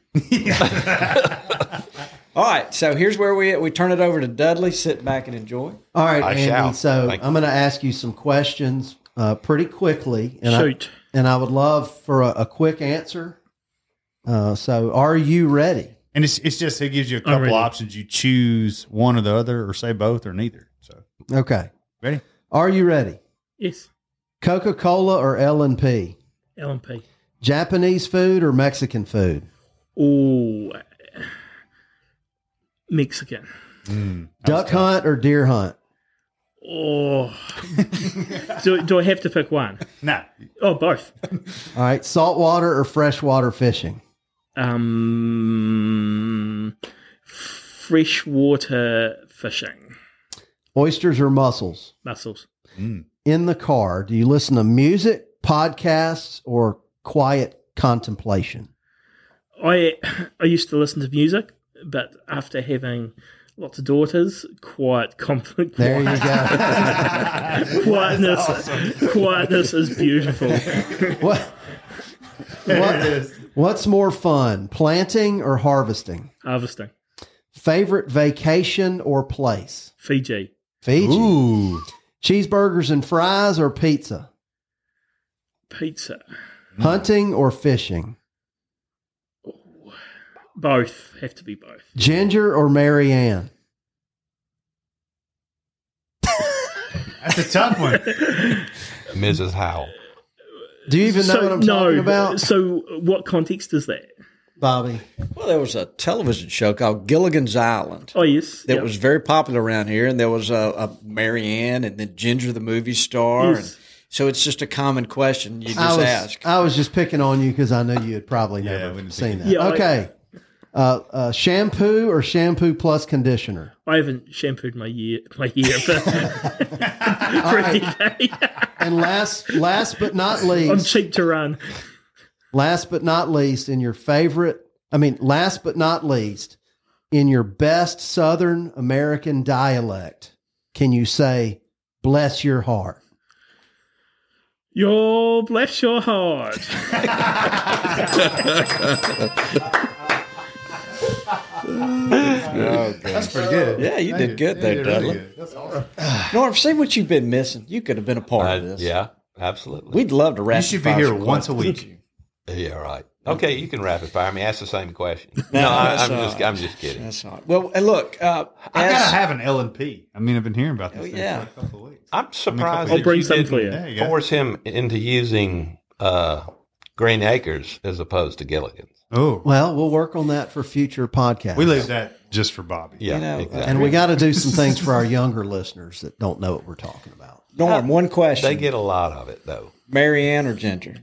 All right, so here's where we we turn it over to Dudley. Sit back and enjoy. All right, I Andy. shall. So, Thank you. I'm going to ask you some questions uh, pretty quickly. And Shoot. I, and I would love for a, a quick answer. Uh, so, are you ready? And it's it's just it gives you a I'm couple ready. options. You choose one or the other, or say both or neither. So Okay. ready? Are you ready? Yes, Coca-Cola or L and P? L and P. Japanese food or Mexican food? Oh, Mexican. Duck hunt or deer hunt? Oh, do, do I have to pick one? No. Oh, both. All right, saltwater or freshwater fishing? Um, freshwater fishing. Oysters or mussels? Mussels. In the car, do you listen to music, podcasts, or quiet contemplation? I I used to listen to music, but after having lots of daughters, quiet conflict. There you go. quietness, awesome. Quietness is beautiful. What? What? What's more fun, planting or harvesting? Harvesting. Favorite vacation or place? Fiji. Fiji. Ooh. Cheeseburgers and fries or pizza? Pizza. Hunting or fishing? Both. Have to be both. Ginger or Marianne? That's a tough one. Missus Howell. Do you even know So, what I'm no, talking about? So what context is that? Bobby. Well, there was a television show called Gilligan's Island Oh, yes. that Yep. was very popular around here, and there was a, a Marianne and then Ginger the movie star. Yes. And so it's just a common question you just I was, ask. I was just picking on you because I knew you had probably Yeah, never wouldn't seen that. Yeah, I- okay. Uh, uh, shampoo or shampoo plus conditioner? I haven't shampooed my year, my hair for, for a decade. And last, last but not I'm least, cheap to run. last but not least, in your favorite, I mean, last but not least, in your best Southern American dialect, can you say, bless your heart? Yo, bless your heart. That's pretty good. Yeah, you did good there, Dudley. That's awesome. Norm, see what you've been missing. You could have been a part Uh, of this. yeah, absolutely. We'd love to You rapid should be fire here some once a questions. week. Yeah, right. Okay, you can rapid fire me. Ask the same question. No, No, I, that's I'm all just, right. I'm just kidding. That's all right. Well, and look, uh, I as- gotta have an L and P. I mean, I've been hearing about this Oh, thing yeah. for a couple of weeks. I'm surprised I'll that bring you some didn't for you. There you go. force him into using uh, Green Acres as opposed to Gilligan's. Oh, Well, we'll work on that for future podcasts. we leave that just for Bobby. Yeah, You know, exactly. And we got to do some things for our younger listeners that don't know what we're talking about. Norm, one question. They get a lot of it, though. Marianne or Ginger?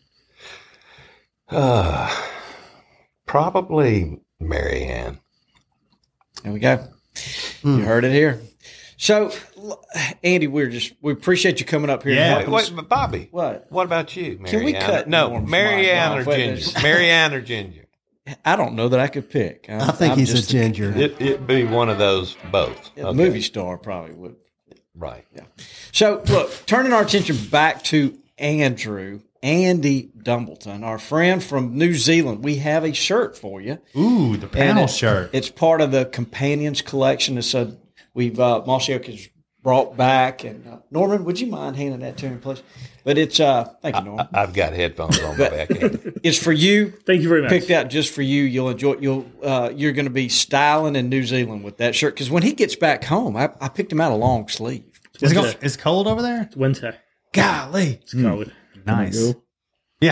Uh, probably Marianne. There we go. You heard it here. So, l- Andy, we're just we appreciate you coming up here. Yeah. and Wait, helping wait, us. but Bobby. What? What about you, Marianne? Can we cut No, Norm's Marianne mic or off? Wait, Ginger. there's- Marianne or Ginger. I don't know that I could pick. I, I think I'm he's a just ginger. It, it'd be one of those both. a Okay. movie star probably would. Right. So, look, turning our attention back to Andrew, Andy Dumbleton, our friend from New Zealand. We have a shirt for you. Ooh, the panel And it- shirt. It's part of the Companions collection. It's a, we've, uh, Mossy Oak has brought back. And uh, Norman, would you mind handing that to him, please? But it's, uh, thank you, Norman. I've got headphones on my back end. It's for you. Thank you very much. Picked out just for you. You'll enjoy. You'll. Uh, you're going to be styling in New Zealand with that shirt because when he gets back home, I, I picked him out a long sleeve. Is it cold, it's cold over there? It's winter. Golly. It's cold. Nice. Yeah.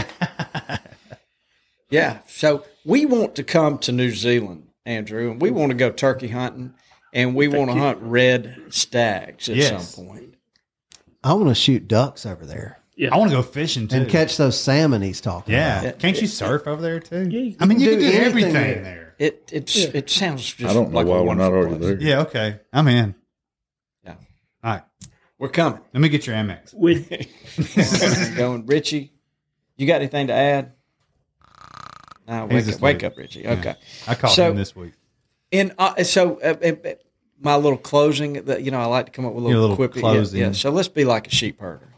Yeah. So we want to come to New Zealand, Andrew, and we want to go turkey hunting, and we want to hunt red stags at Yes. some point. I want to shoot ducks over there Yeah. I want to go fishing too. and catch those salmon he's talking Yeah. about. Can't you surf over there too? Yeah, you I mean, you can do, anything everything there. there. It it's it sounds just I don't know like why a we're not wonderful already place. there. Yeah. Okay. I'm in. Yeah. All right. We're coming. Let me get your Amex. We're, Going, Richie. You got anything to add? No, wake He's up, wake asleep. up, Richie. Okay. I caught So- him this week. In uh, so uh, uh, uh, my little closing, that you know, I like to come up with a Your little, little quippy. closing. Yeah, yeah. So let's be like a sheep herder.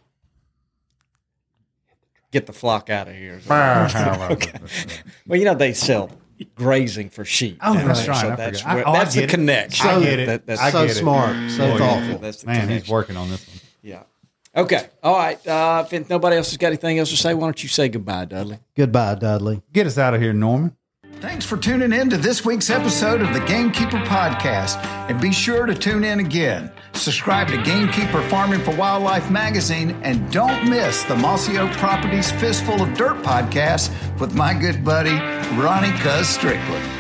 Get the flock out of here. okay. Well, you know they sell grazing for sheep. Oh, down that's there, right. So I that's forgot. I- where, oh, I that's the get it. connection. I get it. That- that's, I So get it. smart, so Boy, thoughtful. that's the Man, he's connection. working on this one. Yeah. Okay. All right. Uh, if nobody else has got anything else to say, why don't you say goodbye, Dudley? Goodbye, Dudley. Get us out of here, Norman. Thanks for tuning in to this week's episode of the Gamekeeper Podcast. And be sure to tune in again. Subscribe to Gamekeeper Farming for Wildlife magazine and don't miss the Mossy Oak Properties Fistful of Dirt podcast with my good buddy, Ronnie Cuz Strickland.